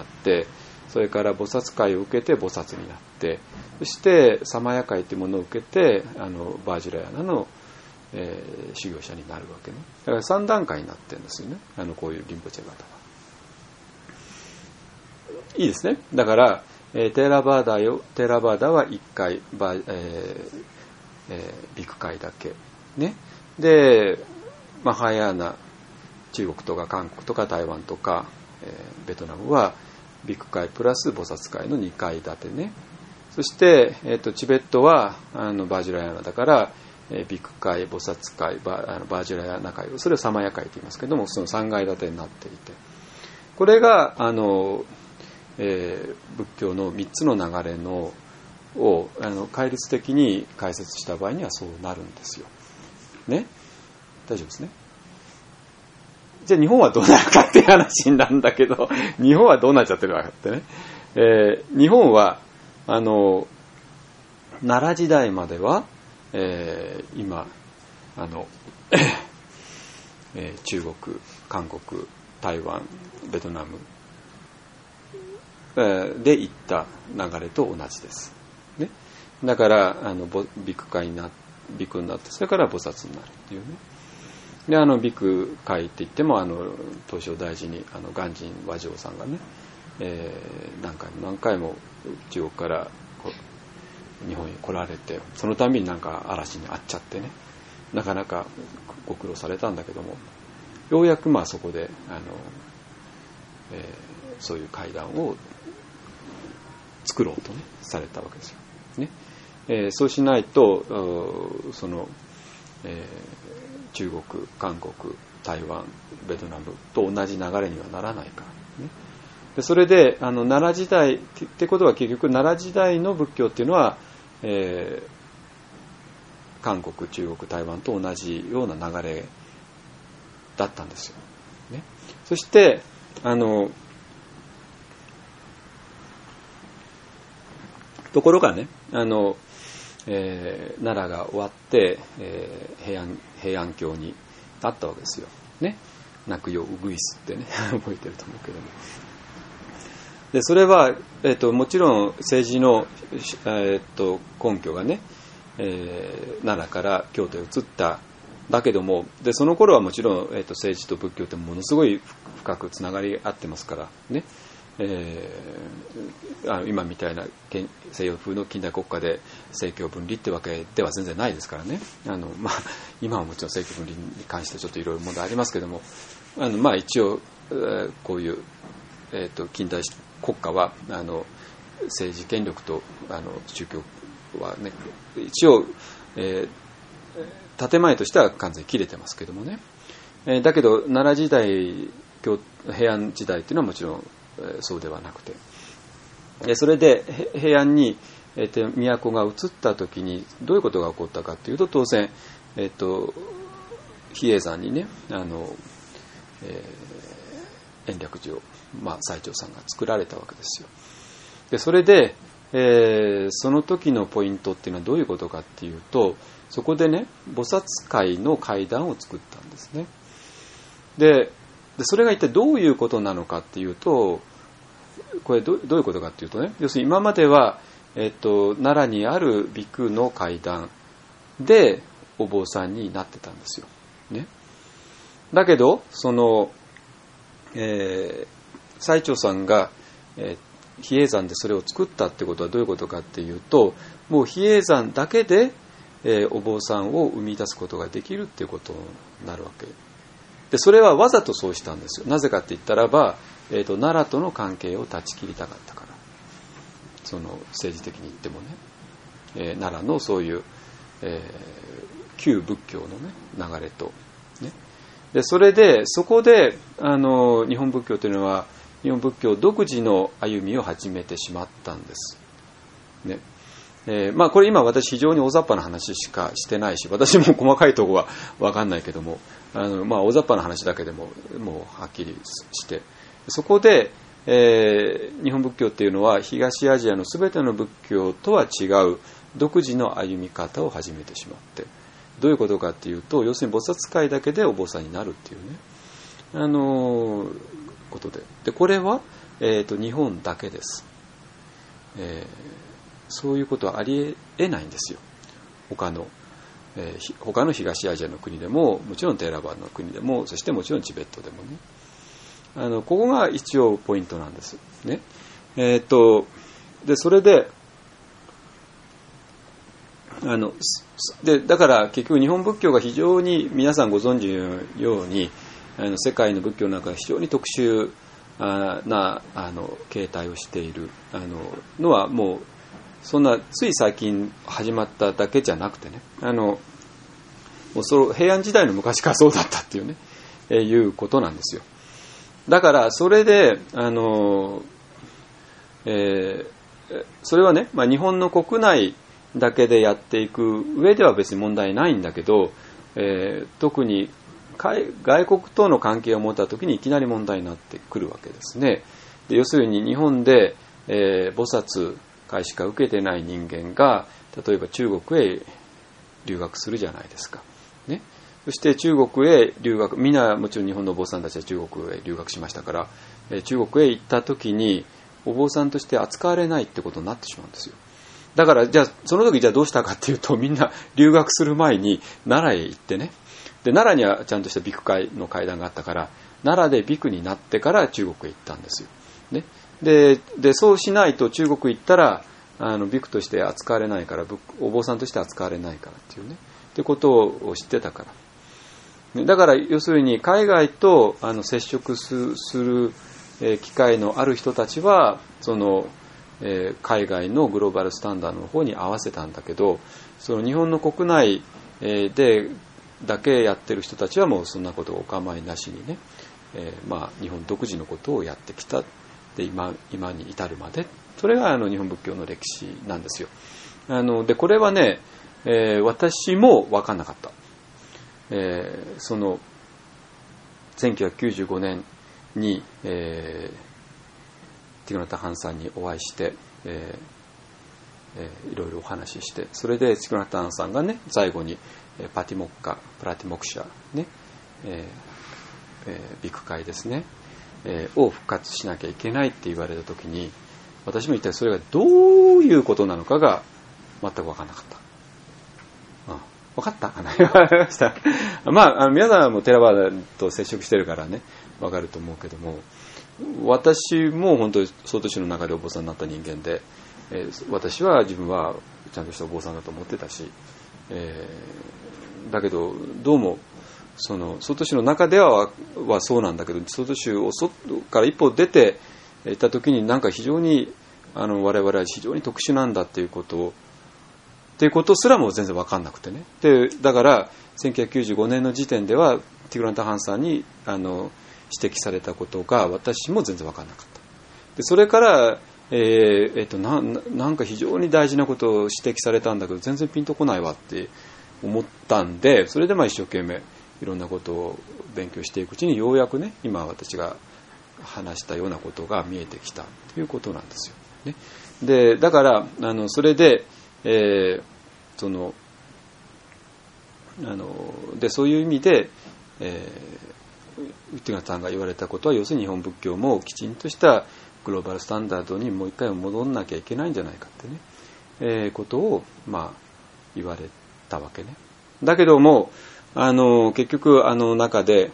それから菩薩会を受けて菩薩になって、そしてサマヤ会というものを受けてバージュラヤーナの、修行者になるわけね。だから3段階になってるんですよね、こういうリンポチェ方は。いいですね。だからテーラバーダは1回ビク会だけね。でマハヤーナ、中国とか韓国とか台湾とか、ベトナムはビク会プラス菩薩会の2階建てね。そして、チベットはバージュラヤーナだからビク会、菩薩会、バージュラヤーナ会、それをサマヤ会と言いますけども、その3階建てになっていて、これが仏教の3つの流れのを戒律的に解説した場合にはそうなるんですよね。大丈夫ですね。じゃあ日本はどうなるかっていう話なんだけど、日本はどうなっちゃってるかってね、日本は奈良時代までは、今中国、韓国、台湾、ベトナムで行った流れと同じです、ね。だからビク会になって、それから菩薩になるっていうね。でビク会って言っても東照大寺に鑑真和上さんがね、何回も中国から日本に来られて、そのたびになんか嵐に遭っちゃってね、なかなかご苦労されたんだけども、ようやくそこでそういう会談を作ろうとねされたわけですよね。そうしないと中国、韓国、台湾、ベトナムと同じ流れにはならないからね。でそれで奈良時代ってことは、結局奈良時代の仏教っていうのは、韓国、中国、台湾と同じような流れだったんですよ、ね。そしてところがね奈良が終わって、平安京にあったわけですよね。泣くよウグイスってね覚えてると思うけども、でそれは、もちろん政治の、根拠がね、奈良から京都へ移っただけども、でその頃はもちろん、政治と仏教ってものすごい深くつながり合ってますからね。今みたいな西洋風の近代国家で政教分離ってわけでは全然ないですからね。今はもちろん政教分離に関してちょっといろいろ問題ありますけども、一応こういう、近代国家は政治権力と宗教はね一応、建前としては完全に切れてますけどもね。だけど奈良時代平安時代っていうのはもちろんそうではなくて、それで平安に都が移った時にどういうことが起こったかっていうと、当然、比叡山にね延暦寺を、最澄さんが作られたわけですよ。でそれで、その時のポイントっていうのはどういうことかっていうと、そこでね菩薩会の階段を作ったんですね。でそれが一体どういうことなのかっていうと、これどういうことかっていうとね、要するに今までは、奈良にある比丘の階段でお坊さんになってたんですよ、ね、だけどその、最澄さんが、比叡山でそれを作ったってことはどういうことかっていうと、もう比叡山だけで、お坊さんを生み出すことができるっていうことになるわけで、それはわざとそうしたんですよ。なぜかって言ったらば、奈良との関係を断ち切りたかったから。その政治的に言ってもね、奈良のそういう、旧仏教の、ね、流れと、ね、でそれでそこで日本仏教というのは日本仏教独自の歩みを始めてしまったんです、ね。これ今私非常に大雑把な話しかしてないし、私も細かいところは分かんないけども、大雑把な話だけでももうはっきりして、そこで、日本仏教っていうのは東アジアの全ての仏教とは違う独自の歩み方を始めてしまって、どういうことかっていうと、要するに菩薩会だけでお坊さんになるっていうね、ことで、これは、日本だけです、そういうことはありえないんですよ。他の東アジアの国でも、もちろんテーラバンの国でも、そしてもちろんチベットでもね、ここが一応ポイントなんですね。でそれでだから結局日本仏教が非常に皆さんご存知のように世界の仏教の中で非常に特殊な形態をしているのはもうそんなつい最近始まっただけじゃなくてね、もう平安時代の昔からそうだったっていうね、いうことなんですよ。だからそれでそれはね、日本の国内だけでやっていく上では別に問題ないんだけど、特に外国との関係を持った時にいきなり問題になってくるわけですね。で要するに日本で、菩薩会しか受けてない人間が例えば中国へ留学するじゃないですか、ね、そして中国へ留学、みんなもちろん日本のお坊さんたちは中国へ留学しましたから、中国へ行った時にお坊さんとして扱われないってことになってしまうんですよ。だからじゃあその時じゃあどうしたかっていうと、みんな留学する前に奈良へ行ってね、で奈良にはちゃんとした比丘会の会談があったから奈良で比丘になってから中国へ行ったんですよ、ね、でそうしないと中国行ったら比丘として扱われないから、お坊さんとして扱われないからっていうねってことを知ってたから、だから要するに海外と接触する機会のある人たちはその海外のグローバルスタンダードの方に合わせたんだけど、その日本の国内でだけやってる人たちはもうそんなことをお構いなしにね、日本独自のことをやってきたで今に至るまで、それが日本仏教の歴史なんですよ。でこれはね、私も分かんなかった。その1995年に、ティグナタ・ハンさんにお会いして、いろいろお話しして、それでティグナタ・ハンさんがね最後にプラティモクシャ、ね比丘会ですね、を復活しなきゃいけないって言われた時に、私も一体それがどういうことなのかが全く分からなかった。分かったかな分かりました。皆さんもテラバーと接触してるからね分かると思うけども、私も本当に総都市の中でお坊さんになった人間で、私は自分はちゃんとしたお坊さんだと思ってたし、だけどどうもその総都市の中ではそうなんだけど、総都市を外から一歩出ていった時になんか非常に我々は非常に特殊なんだっていうことすらも全然分かんなくてね。でだから1995年の時点ではティグランタ・ハンさんに指摘されたことが私も全然分からなかった。でそれから、なんか非常に大事なことを指摘されたんだけど全然ピンとこないわって思ったんで、それで一生懸命いろんなことを勉強していくうちにようやくね、今私が話したようなことが見えてきたということなんですよ、ね。でだからそれで、でそういう意味で、内村さんが言われたことは、要するに日本仏教もきちんとしたグローバルスタンダードにもう一回戻んなきゃいけないんじゃないかってね、ことを言われたわけね。だけども結局中で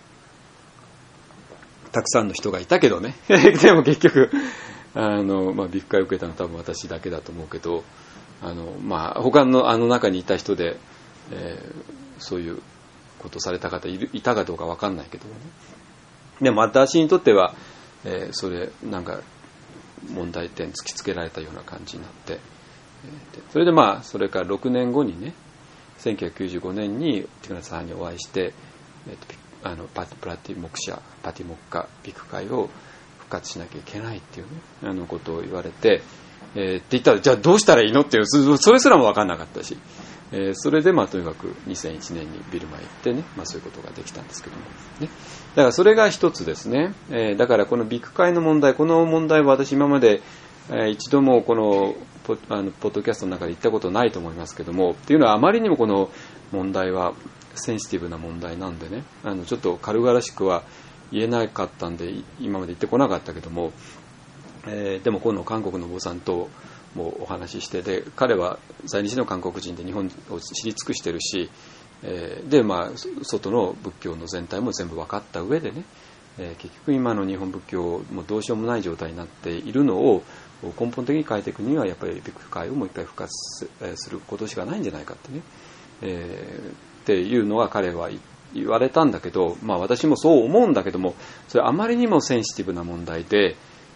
たくさんの人がいたけどねでも結局ビフ会を受けたのは多分私だけだと思うけど、他の中にいた人で、そういうことをされた方いたかどうか分かんないけどもね。でも私にとっては、それなんか問題点突きつけられたような感じになって、それでそれから6年後にね、1995年にティクナさんにお会いして、パティモクカビク会を復活しなきゃいけないっていうね、ことを言われて、って言ったら、じゃあどうしたらいいのっていう、それすらも分かんなかったし、それでとにかく2001年にビルマへ行ってね、そういうことができたんですけどもね。だからそれが一つですね。だからこのビク会の問題、この問題は私今まで、一度もこのポッドキャストの中で言ったことないと思いますけども、っていうのはあまりにもこの問題はセンシティブな問題なんでね、ちょっと軽々しくは言えなかったんで今まで言ってこなかったけども、でもこの韓国のお坊さんともお話しして、で彼は在日の韓国人で日本を知り尽くしてるし、で外の仏教の全体も全部分かった上でね、結局今の日本仏教もどうしようもない状態になっているのを根本的に変えていくにはやっぱりビク会をもう一回復活することしかないんじゃないかってね、っていうのは彼は言われたんだけど、私もそう思うんだけども、それあまりにもセンシティブな問題で、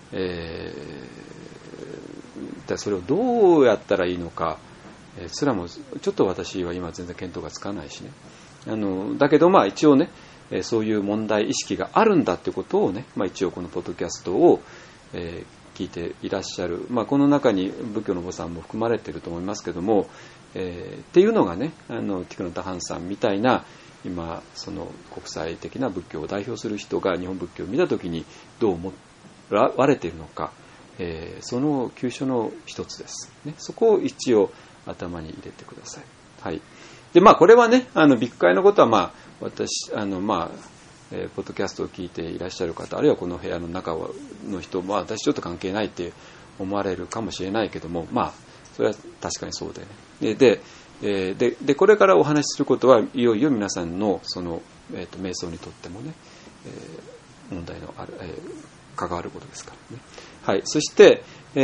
それをどうやったらいいのかすらもちょっと私は今全然見当がつかないしね、だけど一応ね、そういう問題意識があるんだってことをね、一応このポッドキャストを、聞いていらっしゃる、この中に仏教のお坊さんも含まれていると思いますけども、っていうのがね、ティクナタハンさんみたいな今その国際的な仏教を代表する人が日本仏教を見たときにどう思われているのか、その急所の一つです、ね。そこを一応頭に入れてください。はい。でこれはね、ビッグ会のことは私ポッドキャストを聞いていらっしゃる方、あるいはこの部屋の中の人も私ちょっと関係ないって思われるかもしれないけども、それは確かにそうでね。でこれからお話しすることはいよいよ皆さんのその、瞑想にとってもね、問題のある、関わることですからね。はい。そして、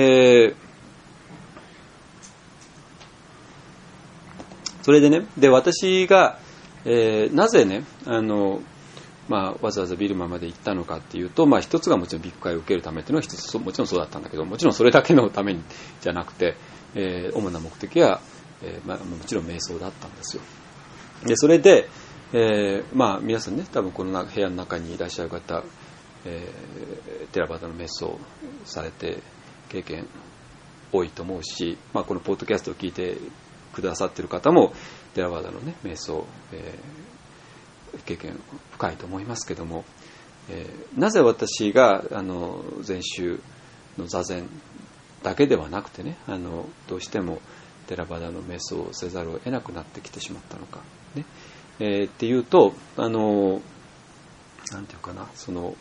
それでね、私が、なぜねわざわざビルマまで行ったのかっていうと、一つがもちろんビッグ会を受けるためっていうのは一つもちろんそうだったんだけど、もちろんそれだけのためにじゃなくて、主な目的は、もちろん瞑想だったんですよ。でそれで、皆さんね、多分この部屋の中にいらっしゃる方、テラバダの瞑想されて経験多いと思うし、このポッドキャストを聞いてくださっている方もテラバダのね瞑想、経験深いと思いますけども、なぜ私が禅宗の座禅だけではなくてね、どうしてもテラバダの瞑想をせざるを得なくなってきてしまったのか、ね、っていうとなんていうかな、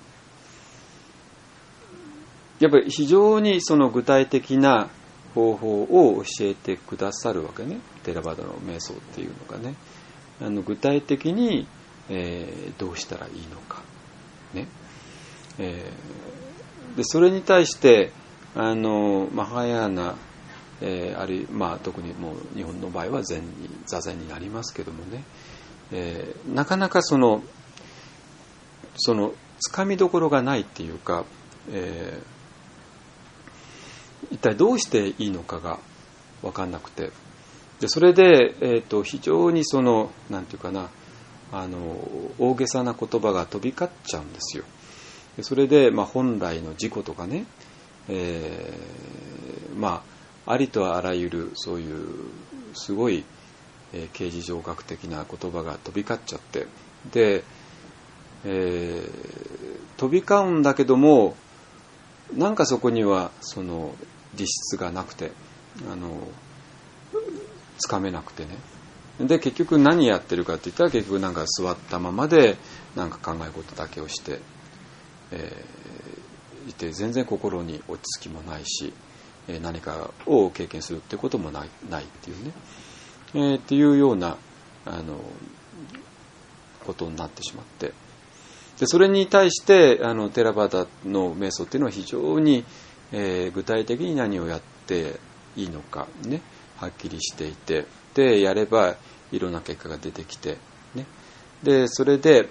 やっぱり非常にその具体的な方法を教えてくださるわけね、テラバダの瞑想っていうのがね、具体的にどうしたらいいのか、ね、でそれに対してマハヤーナ、あるいは特にもう日本の場合は座禅になりますけどもね、なかなかそのつかみどころがないっていうか、一体どうしていいのかが分かんなくて、でそれで、非常になんていうかな、 大げさな言葉が飛び交っちゃうんですよ。でそれで、本来の自己とかね、ありとあらゆるそういうすごい、形而上学的な言葉が飛び交っちゃって、で、飛び交うんだけども、なんかそこにはその実質がなくて、つかめなくてね。で結局何やってるかって言ったら、結局なんか座ったままでなんか考え事だけをして、いて、全然心に落ち着きもないし、何かを経験するってこともないっていうね、っていうようなことになってしまって、でそれに対してテラバダの瞑想っていうのは非常に、具体的に何をやっていいのかね、はっきりしていて、でやればいろんな結果が出てきて、ね、でそれで、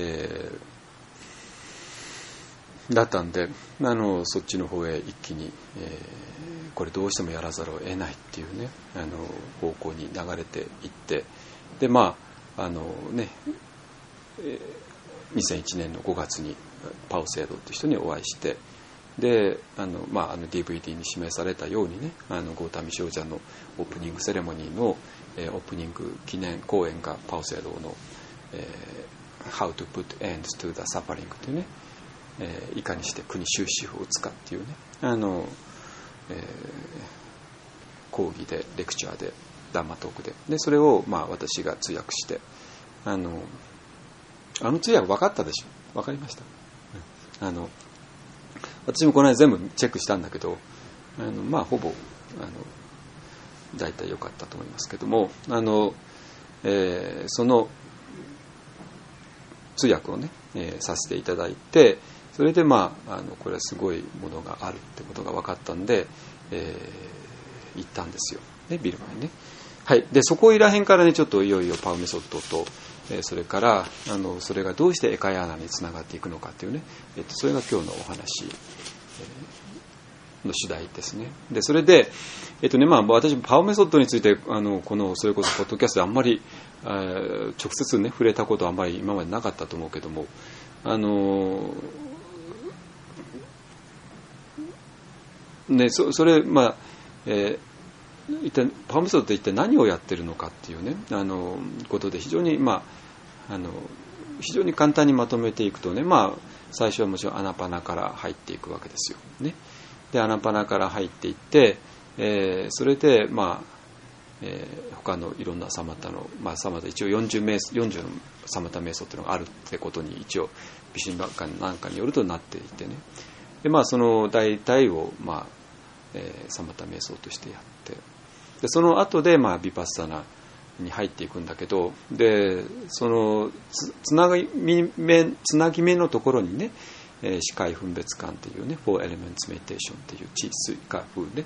だったんでそっちの方へ一気に、これどうしてもやらざるを得ないっていうね、方向に流れていって、で2001年の5月にパオセイドっていう人にお会いして、でDVD に示されたようにね、ゴータミ少女のオープニングセレモニーの、オープニング記念講演がパオセイドの、How to put ends to the suffering というね、いかにして国終止符を打つかっていうね、講義でレクチャーでダンマトークで、それを私が通訳して、通訳分かったでしょ、分かりました、私もこの間全部チェックしたんだけど、ほぼ大体良かったと思いますけども、その通訳をね、させていただいて、それでこれはすごいものがあるってことが分かったんで、行ったんですよ、ね、ビルマにね。はい、でそこいらへんからね、ちょっといよいよパウメソッドと、それからそれがどうしてエカヤーナにつながっていくのかっていうね、それが今日のお話、の主題ですね。でそれで、私パウメソッドについてこのそれこそポッドキャストであんまり直接ね触れたことはあんまり今までなかったと思うけども、それ一体パウメソッドって一体何をやってるのかっていうね、ことで非常に非常に簡単にまとめていくとね、最初はもちろんアナパナから入っていくわけですよね。でアナパナから入っていって、それで他のいろんなサマタの、サマタ一応40のサマタ瞑想っていうのがあるってことに一応ビシュヌバッカなんかによるとなっていてね、でその大体をサマタ瞑想としてやって、でその後でビパッサナに入っていくんだけど、でそのつなぎ目のところにね、視界分別観っていうね Four Elements Meditation っていう地水化風ね、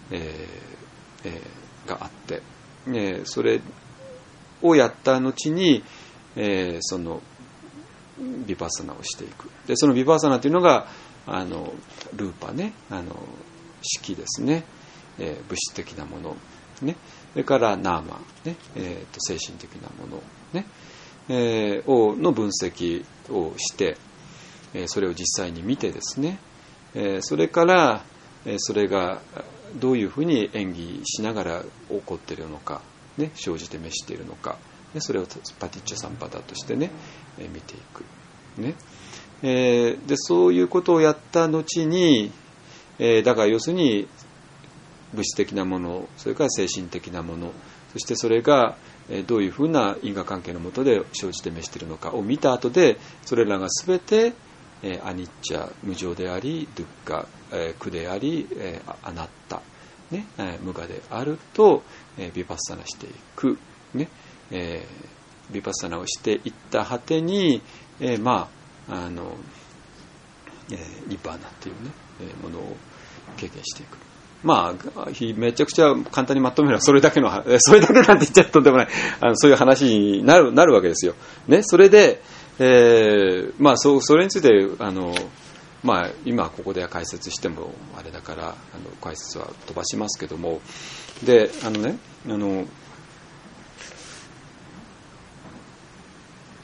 があって、それをやった後に、そのビパッサナをしていく。でそのビパッサナというのがルーパね、色ですね、物質的なものね、それからナーマ、ね、精神的なものね、の分析をして、それを実際に見てですね、それからそれがどういうふうに演技しながら起こっているのか、ね、生じて召しているのか、それをパティッチャサンパダとしてね、見ていく、ね。でそういうことをやった後に、だから要するに物質的なもの、それから精神的なもの、そしてそれがどういうふうな因果関係のもとで生じて召しているのかを見た後で、それらが全てアニッチャ、無常であり、ドゥッカ、苦であり、アナッタ、ね、無我であるとビパッサナしていく、ね、ビパッサナをしていった果てに、ニッバーナというね、ものを経験していく。めちゃくちゃ簡単にまとめればそれだけなんて言っちゃとんでもないそういう話になるわけですよ。ね、それで、それについて今ここでは解説してもあれだから解説は飛ばしますけども、で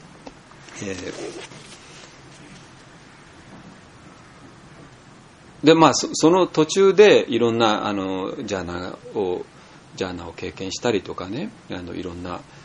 でその途中でいろんなジャーナを経験したりとかね、いろん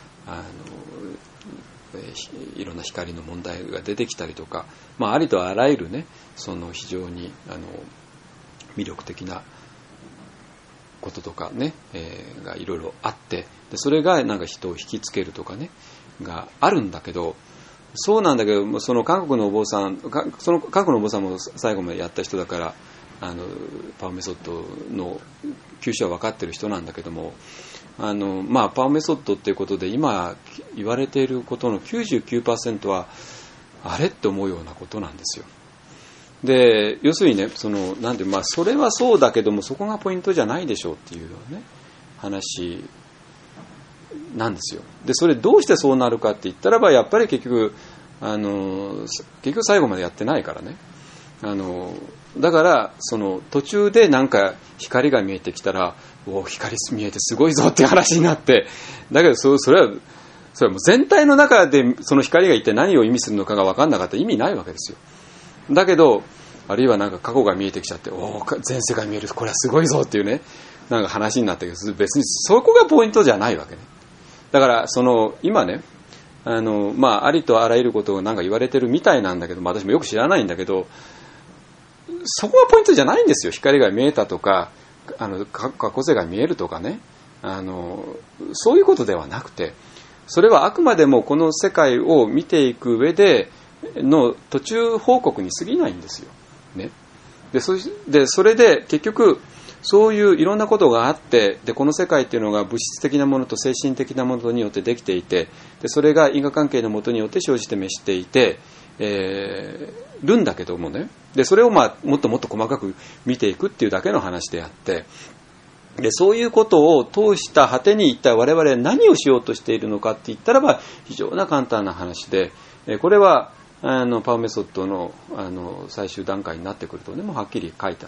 ないろんな光の問題が出てきたりとか、ありとあらゆるね、その非常に魅力的なこととかね、がいろいろあって、でそれがなんか人を引きつけるとかねがあるんだけど、そうなんだけど、その韓国のお坊さんも最後までやった人だから、パオメソッドの吸収は分かってる人なんだけども、パオメソッドっていうことで今言われていることの 99% はあれって思うようなことなんですよ。で要するにね、それはそうだけども、そこがポイントじゃないでしょうっていうようなね話なんですよ。でそれどうしてそうなるかって言ったらば、やっぱり結局最後までやってないからね。だからその途中でなんか光が見えてきたら、光見えてすごいぞっていう話になって、だけどそれはもう全体の中でその光が一体何を意味するのかが分かんなかったら意味ないわけですよ。だけどあるいはなんか過去が見えてきちゃって、前世が見える、これはすごいぞっていうね、なんか話になったけど、別にそこがポイントじゃないわけね。だから今ね、ありとあらゆることをなんか言われてるみたいなんだけど、私もよく知らないんだけど、そこがポイントじゃないんですよ。光が見えたとか、過去世が見えるとかね、そういうことではなくて、それはあくまでもこの世界を見ていく上での途中報告に過ぎないんですよ、ね。でそれで結局そういういろんなことがあって、でこの世界っていうのが物質的なものと精神的なものによってできていて、でそれが因果関係のもとによって生じて滅していて、るんだけどもね、でそれをもっともっと細かく見ていくっていうだけの話であって、でそういうことを通した果てに一体我々は何をしようとしているのかって言ったらば、非常に簡単な話で、これはパオメソッドの最終段階になってくるとね、もうはっきり書いてあって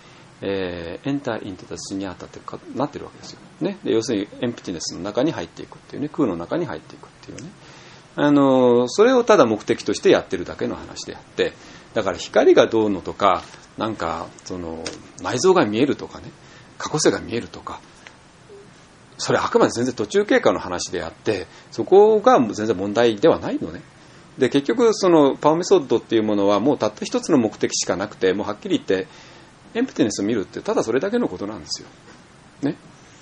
、enter into the sunyata ってなってるわけですよ、ね。で要するにエンプティネスの中に入っていくっていうね、空の中に入っていくっていうね、それをただ目的としてやってるだけの話であって、だから光がどうのとか、なんか内臓が見えるとかね、過去世が見えるとか、それあくまで全然途中経過の話であって、そこが全然問題ではないのね。で結局パオメソッドっていうものはもうたった一つの目的しかなくて、もうはっきり言ってエンプティネスを見るってただそれだけのことなんですよ、ね。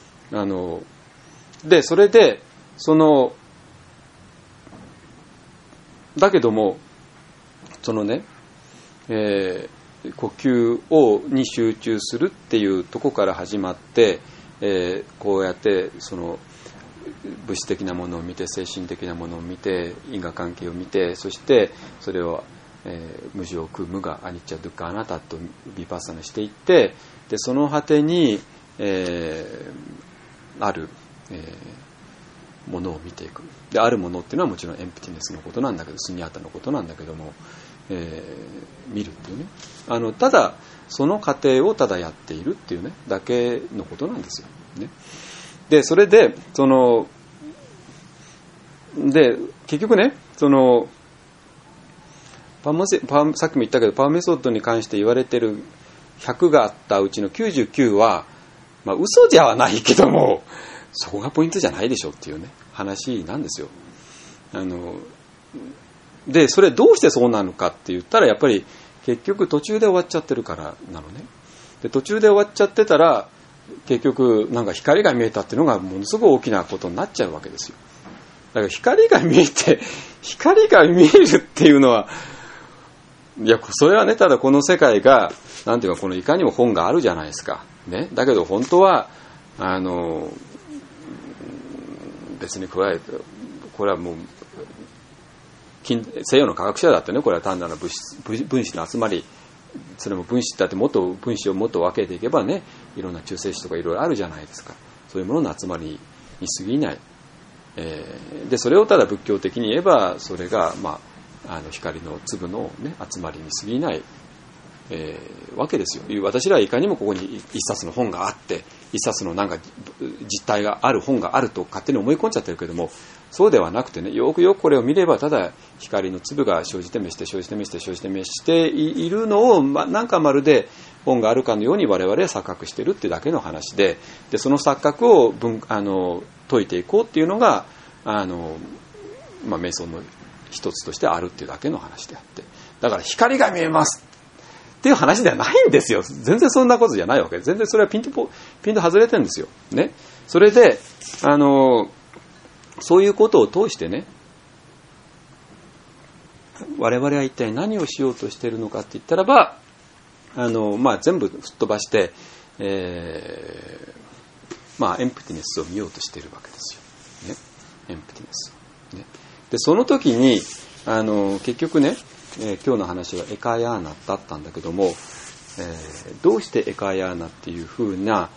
でそれでだけどもね、呼吸に集中するっていうところから始まって、こうやって物質的なものを見て、精神的なものを見て、因果関係を見て、そしてそれを、無常空無我アニッチャドゥッカアナタとビパッサナしていって、でその果てに、ある、ものを見ていく。であるものっていうのはもちろんエンプティネスのことなんだけど、スニャータのことなんだけども、見るっていうね、ただその過程をただやっているっていうねだけのことなんですよ、ね。でそれで結局ね、さっきも言ったけど、パオメソッドに関して言われてる100があったうちの99は、嘘じゃないけども、そこがポイントじゃないでしょっていうね話なんですよ。でそれどうしてそうなのかって言ったら、やっぱり結局途中で終わっちゃってるからなのね。で途中で終わっちゃってたら、結局なんか光が見えたっていうのがものすごい大きなことになっちゃうわけですよ。だから光が見えるっていうのは、いやそれはね、ただこの世界がなんていうか、このいかにも本があるじゃないですか、ね。だけど本当は別にこれはもう西洋の科学者だってね、これは単なる分子の集まり、それも分子だって分子をもっと分けていけばね、いろんな中性子とかいろいろあるじゃないですか。そういうものの集まりに過ぎない、でそれをただ仏教的に言えば、それが、光の粒の、ね、集まりに過ぎない、わけですよ。私らはいかにもここに一冊の本があって、一冊のなんか実体がある本があると勝手に思い込んじゃってるけども、 そうではなくてね、よくよくこれを見ればただ光の粒が生じて滅して生じて滅して生じて滅しているのを、なんかまるで本があるかのように我々は錯覚しているっていうだけの話で、その錯覚を解いていこうっていうのが瞑想の一つとしてあるっていうだけの話であって、だから光が見えますっていう話ではないんですよ。全然そんなことじゃないわけ。全然それはピンと外れてるんですよ。ね。それでそういうことを通してね、我々は一体何をしようとしているのかって言ったらば、全部吹っ飛ばして、エンプティネスを見ようとしているわけですよ。ね。エンプティネスを。ね。で、その時に、結局ね、今日の話はエカーヤーナだったんだけども、どうしてエカーヤーナっていうふうな、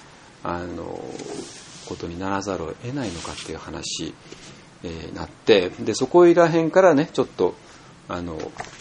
ことにならざるを得ないのかっていう話になって、で、そこら辺からね、ちょっと丁寧に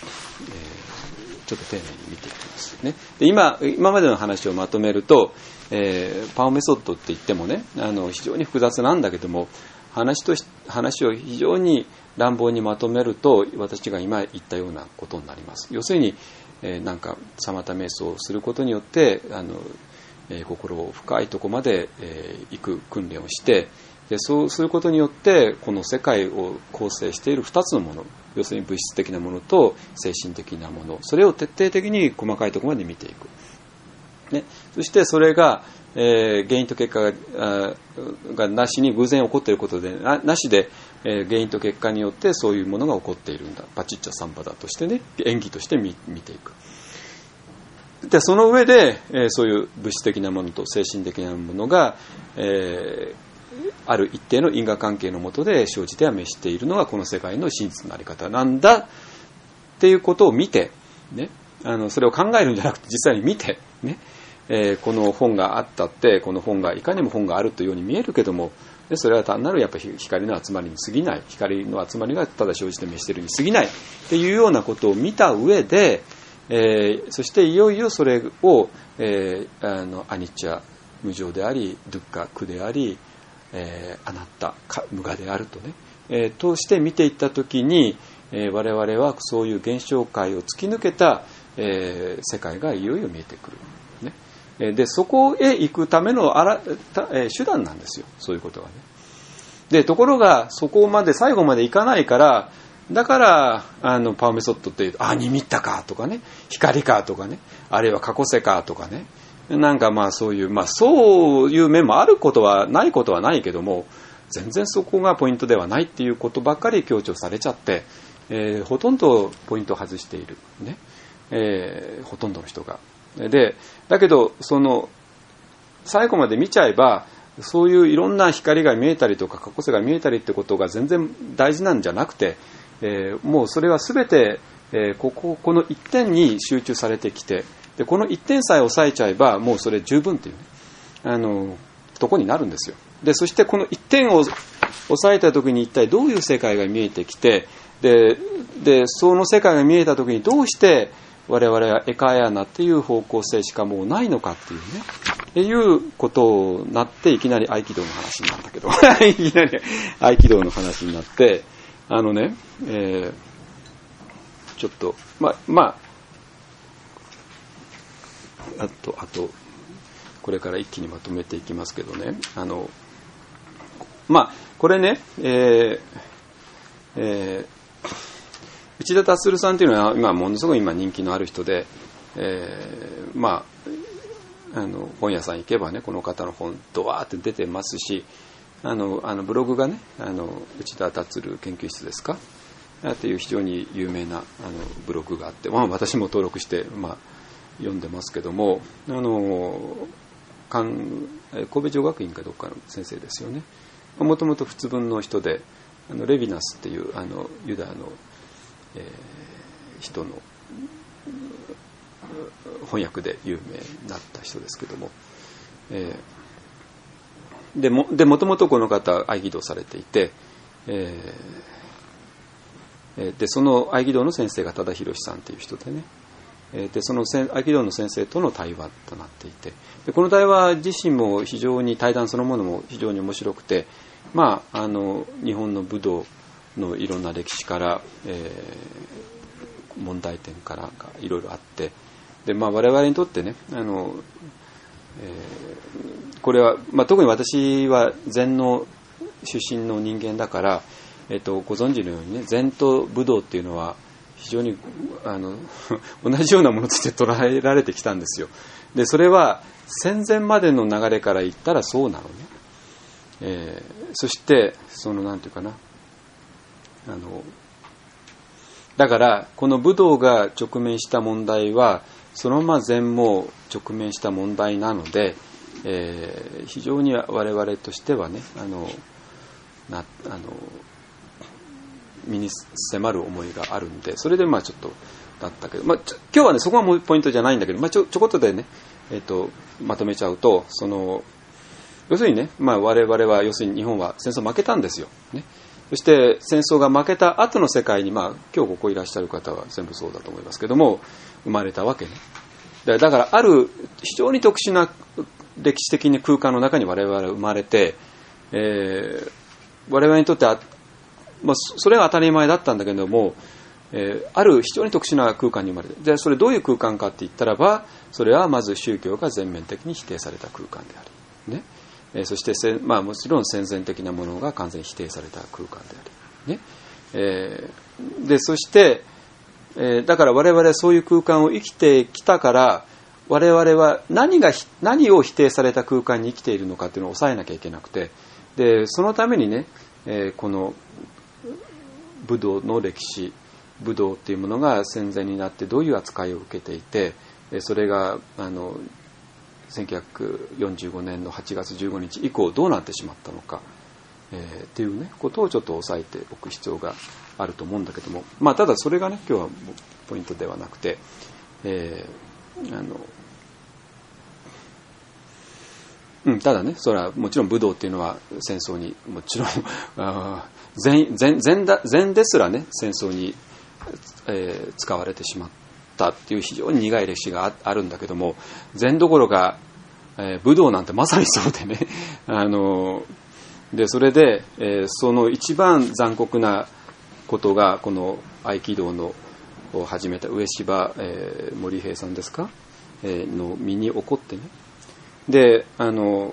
見ていきますね。で、今までの話をまとめると、パオメソッドって言ってもね、非常に複雑なんだけども、話を非常に乱暴にまとめると、私が今言ったようなことになります。要するに、なんかサマタ瞑想をすることによって心を深いところまで、行く訓練をして、でそうすることによってこの世界を構成している2つのもの、要するに物質的なものと精神的なもの、それを徹底的に細かいところまで見ていく、ね、そしてそれが、原因と結果がなしに偶然起こっていることで なしで、原因と結果によってそういうものが起こっているんだ、パチッチャサンパダとしてね、演技として見ていく。でその上で、そういう物質的なものと精神的なものが、ある一定の因果関係の下で生じては滅しているのがこの世界の真実のあり方なんだっていうことを見て、ね、それを考えるんじゃなくて実際に見て、ね、この本があったって、この本がいかにも本があるというように見えるけども、でそれは単なるやっぱり光の集まりに過ぎない、光の集まりがただ生じて滅しているに過ぎないっていうようなことを見た上で、そしていよいよそれを、アニッチャ無常であり、ドゥッカ苦であり、アナッタ無我であるとね、通して見ていったときに、我々はそういう現象界を突き抜けた、世界がいよいよ見えてくる、ね、でそこへ行くための手段なんですよ、そういうことはね。でところがそこまで最後までいかないから、だからパオメソッドっていうと、ニミッタかとかね、光かとかね、あるいは過去世かとかね、なんかそういう、そういう面もあることはないことはないけども、全然そこがポイントではないっていうことばっかり強調されちゃって、ほとんどポイントを外している、ね、ほとんどの人が。でだけどその最後まで見ちゃえば、そういういろんな光が見えたりとか過去世が見えたりってことが全然大事なんじゃなくて、もうそれは全て、この一点に集中されてきて、でこの一点さえ抑えちゃえばもうそれ十分っていう、ね、とこになるんですよ。でそしてこの一点を抑えた時に一体どういう世界が見えてきて、でその世界が見えた時にどうして我々はエカーヤーナっていう方向性しかもうないのかっていうね、っていうことになって、いきなり合気道の話になったけどいきなり合気道の話になって、ちょっとあとこれから一気にまとめていきますけどね、これね、内田達さんというのは今ものすごい今人気のある人で、本屋さん行けばね、この方の本ドワーって出てますし、ブログがね、内田達研究室ですかっていう非常に有名なブログがあって、私も登録して、読んでますけども、神戸女学院かどっかの先生ですよね。もともと仏文の人で、レヴィナスっていうユダヤの、人の翻訳で有名になった人ですけども、もともとこの方合気道されていて、でその合気道の先生が忠宏さんっていう人でね、 でその合気道の先生との対話となっていて、でこの対話自身も非常に対談そのものも非常に面白くて、日本の武道のいろんな歴史から、問題点からがいろいろあって、で、我々にとってね、これは、特に私は禅の出身の人間だから、ご存知のようにね、禅と武道っていうのは非常に同じようなものとして捉えられてきたんですよ。でそれは戦前までの流れから言ったらそうなのね。そしてなんていうかな、だからこの武道が直面した問題はそのまま禅も直面した問題なので、非常に我々としてはね、身に迫る思いがあるんで、それでちょっとだったけど、今日はねそこがポイントじゃないんだけど、ちょこっとでね、まとめちゃうと、要するにね、我々は要するに日本は戦争負けたんですよ、ね。そして戦争が負けた後の世界に、今日ここいらっしゃる方は全部そうだと思いますけども、生まれたわけね。だからある非常に特殊な歴史的な空間の中に我々は生まれて、我々にとってはそれは当たり前だったんだけども、ある非常に特殊な空間に生まれて、でそれどういう空間かって言ったらば、それはまず宗教が全面的に否定された空間であり、ね。そしてもちろん戦前的なものが完全に否定された空間であり、ね。でそして、だから我々はそういう空間を生きてきたから、我々は何を否定された空間に生きているのかっていうのを抑えなきゃいけなくて、でそのためにね、この武道の歴史、武道っていうものが戦前になってどういう扱いを受けていて、それが1945年の8月15日以降どうなってしまったのか、っていうねことをちょっと押さえておく必要があると思うんだけども、ただそれがね今日はポイントではなくて、ただね、それはもちろん武道っていうのは戦争にもちろん禅ですらね戦争に、使われてしまったっていう非常に苦い歴史があるんだけども、禅どころか、武道なんてまさにそうでねでそれで、その一番残酷なことがこの合気道のを始めた上芝、森平さんですか、の身に起こってね、でなん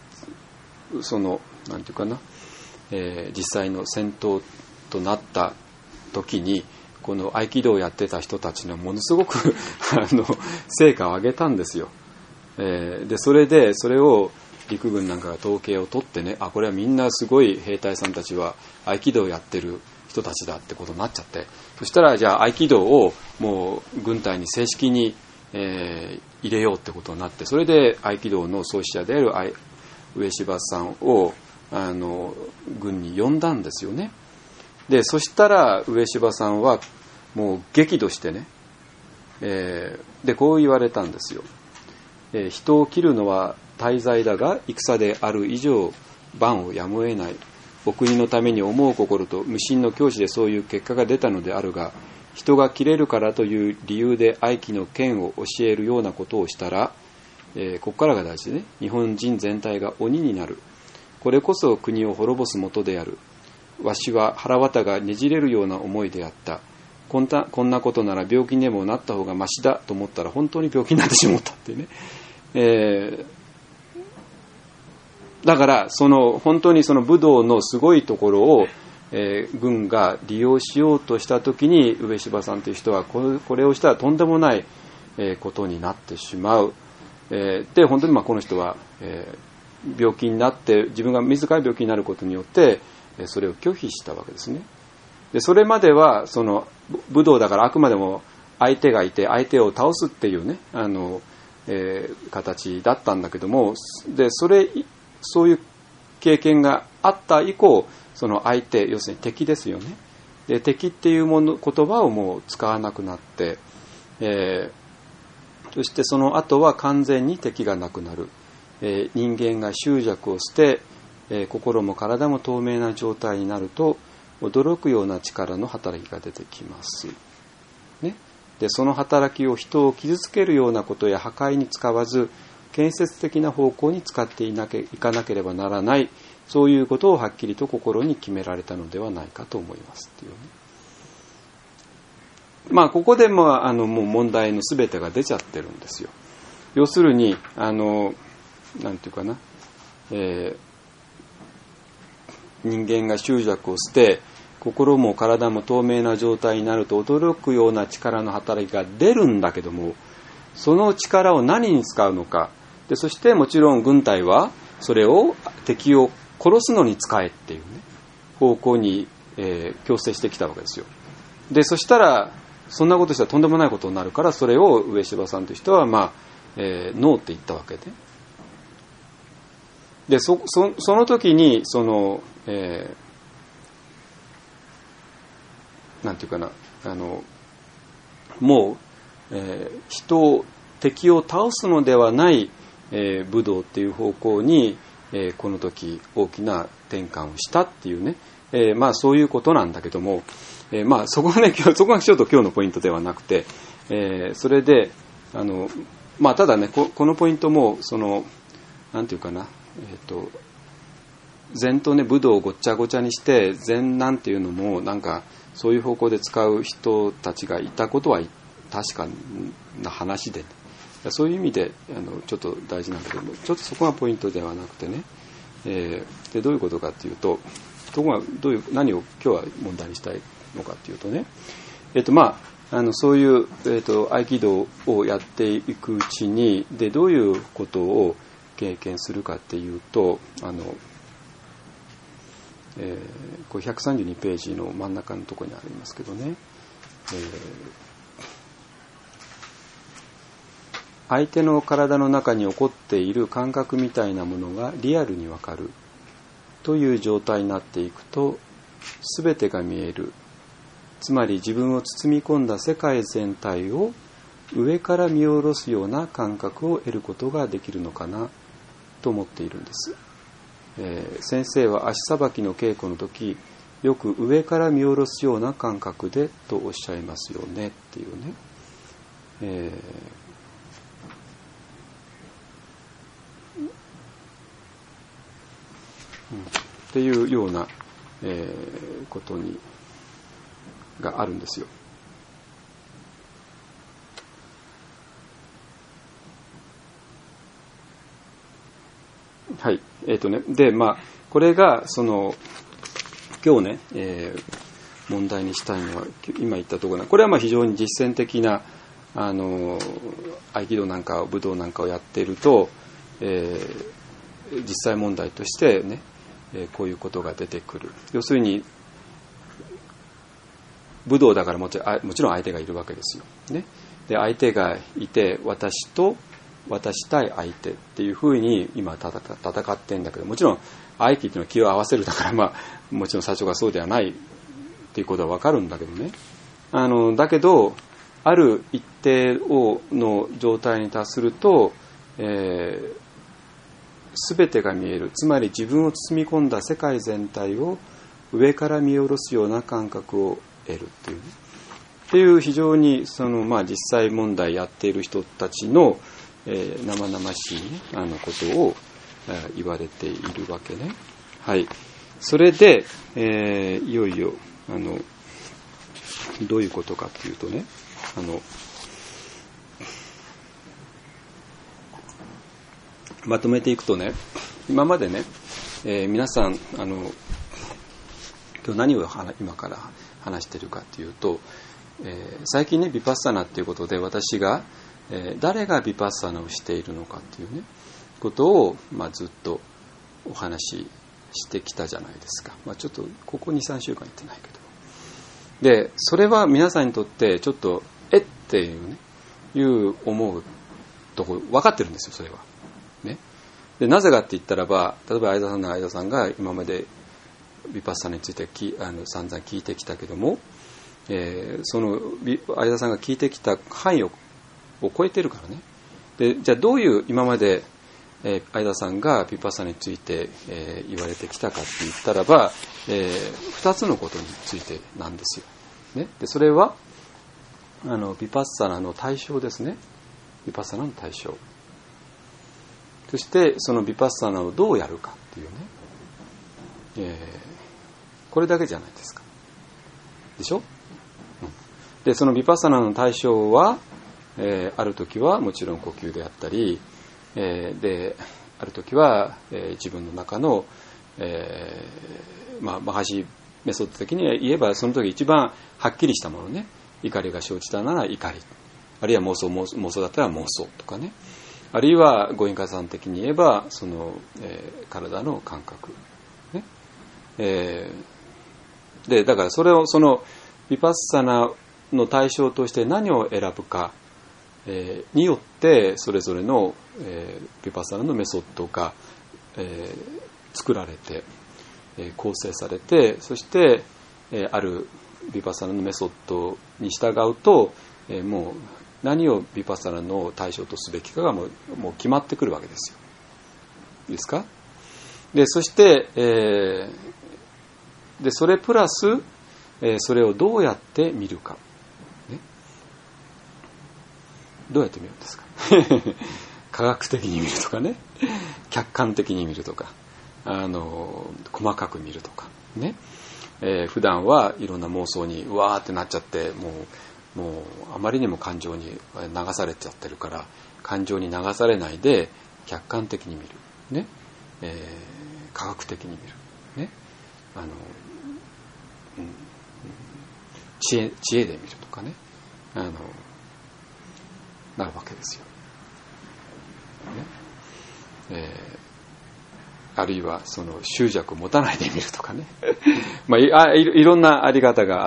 ていうかな、実際の戦闘となった時にこの合気道をやってた人たちのものすごく成果を上げたんですよ。でそれを陸軍なんかが統計を取ってね、これはみんなすごい兵隊さんたちは合気道をやってる人たちだってことになっちゃって、そしたらじゃあ合気道をもう軍隊に正式に、入れようってことになって、それで合気道の創始者である上芝さんを軍に呼んだんですよね。でそしたら上芝さんはもう激怒してね、でこう言われたんですよ。人を切るのは大罪だが戦である以上万をやむを得ない。お国のために思う心と無心の境地でそういう結果が出たのであるが、人が切れるからという理由で合気の剣を教えるようなことをしたら、ここからが大事でね、日本人全体が鬼になる。これこそ国を滅ぼす元である。わしは腹渡がねじれるような思いであった。こんなことなら病気にでもなった方がマシだと思ったら本当に病気になってしまったっていうね。だから本当にその武道のすごいところを、軍が利用しようとしたときに上芝さんという人はこれをしたらとんでもない、ことになってしまう。で本当にこの人は、病気になって自分が自ら病気になることによってそれを拒否したわけですね。でそれまでは武道だからあくまでも相手がいて相手を倒すっていうね形だったんだけども、でそういう経験があった以降、その相手、要するに敵ですよね。で敵っていう言葉をもう使わなくなって、そしてその後は完全に敵がなくなる。人間が執着を捨て、心も体も透明な状態になると驚くような力の働きが出てきます、ね。 でその働きを人を傷つけるようなことや破壊に使わず、建設的な方向に使っていかなければならない、そういうことをはっきりと心に決められたのではないかと思いますっていうね。まあここでもう問題の全てが出ちゃってるんですよ。要するになんていうかな、人間が執着を捨て、心も体も透明な状態になると驚くような力の働きが出るんだけども、その力を何に使うのかで、そしてもちろん軍隊はそれを敵を殺すのに使えっていうね方向に、強制してきたわけですよ。でそしたらそんなことしたらとんでもないことになるから、それを上柴さんという人はノーって言ったわけで、その時になんていうかな、もう、敵を倒すのではない、武道っていう方向に、この時大きな転換をしたっていうね、まあそういうことなんだけども、まあそこがね、そこがちょっと今日のポイントではなくて、それでまあただね、このポイントもなんていうかな、禅とね武道をごっちゃごちゃにして禅なんていうのもなんかそういう方向で使う人たちがいたことは確かな話で、ね、そういう意味でちょっと大事なんだけども、ちょっとそこがポイントではなくてね、でどういうことかっていうと、何を今日は問題にしたいのかっていうとね、まあそういう、合気道をやっていくうちにでどういうことを経験するかっていうと、これ132ページの真ん中のところにありますけどね、相手の体の中に起こっている感覚みたいなものがリアルにわかるという状態になっていくと、全てが見える、つまり自分を包み込んだ世界全体を上から見下ろすような感覚を得ることができるのかなと思っているんです。先生は足さばきの稽古の時、よく上から見下ろすような感覚でとおっしゃいますよねっていうね、っていうような、ことがあるんですよ。はい、でまあこれが今日ね、問題にしたいのは今言ったところな、これはまあ非常に実践的な合気道なんか武道なんかをやっていると、実際問題としてね、こういうことが出てくる。要するに武道だからもちろん相手がいるわけですよ、ね、で相手がいて私と私対相手っていうふうに今戦ってんだけど、もちろん合気っていうのは気を合わせるだから、まあもちろん最初がそうではないっていうことは分かるんだけどね、だけどある一定の状態に達すると、全てが見える、つまり自分を包み込んだ世界全体を上から見下ろすような感覚を得るっていう非常にまあ、実際問題やっている人たちの、生々しい、ことを、言われているわけね。はい。それで、いよいよどういうことかっていうとね、まとめていくとね、今までね、皆さん今日何を今から話しているかっていうと、最近ねヴィパッサナっていうことで私が、誰がヴィパッサナをしているのかっていうねことを、まあ、ずっとお話ししてきたじゃないですか。まあ、ちょっとここ 2,3 週間言ってないけど、でそれは皆さんにとってちょっとっていう思うとこ分かってるんですよ、それはね。でなぜかって言ったらば、例えば相田さんが今までヴィパッサナについて散々聞いてきたけども、その相田さんが聞いてきた範囲を超えてるからね。でじゃあどういう今まで、相田さんがヴィパッサナについて、言われてきたかって言ったらば、2つのことについてなんですよ、ね。でそれは、 ヴィパッサナの対象ですね。ヴィパッサナの対象。そしてそのヴィパッサナをどうやるかっていうね、これだけじゃないですか。でしょ、でそのヴィパッサナの対象は、ある時はもちろん呼吸であったり、である時は、自分の中の、マハシメソッド的に言えばその時一番はっきりしたものね、怒りが生じたなら怒り、あるいは妄想だったら妄想とかね、あるいはゴインカさん的に言えばその、体の感覚、ね、でだからそれをそのヴィパッサナの対象として何を選ぶか、によってそれぞれの、ヴィパッサナのメソッドが、作られて、構成されて、そして、あるヴィパッサナのメソッドに従うと、もう何をヴィパッサナの対象とすべきかがもう決まってくるわけですよ。いいですか？でそして、でそれプラス、それをどうやって見るか、ね、どうやって見るんですか？科学的に見るとかね、客観的に見るとか、細かく見るとかね、普段はいろんな妄想にうわーってなっちゃって、もうあまりにも感情に流されちゃってるから、感情に流されないで客観的に見るね、科学的に見るね、知恵で見るとかね、なるわけですよ、ね、あるいはその執着を持たないで見るとかねいろんなあり方があって、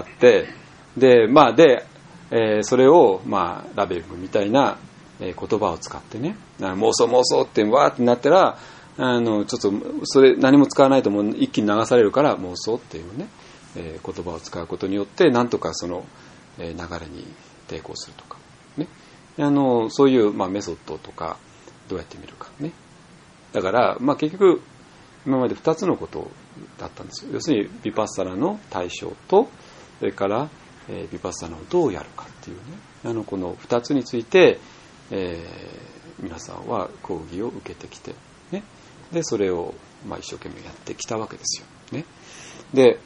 でそれをラベルみたいな言葉を使ってね、妄想ってわーってなったら、ちょっとそれ何も使わないともう一気に流されるから妄想っていうね、言葉を使うことによってなんとかその、流れに抵抗するとかね、そういう、メソッドとかどうやって見るかね。だから、結局今まで2つのことだったんですよ。要するにヴィパッサナの対象と、それから、ヴィパッサナをどうやるかっていうね、この2つについて、皆さんは講義を受けてきて、ね、でそれを、一生懸命やってきたわけですよ、ね。で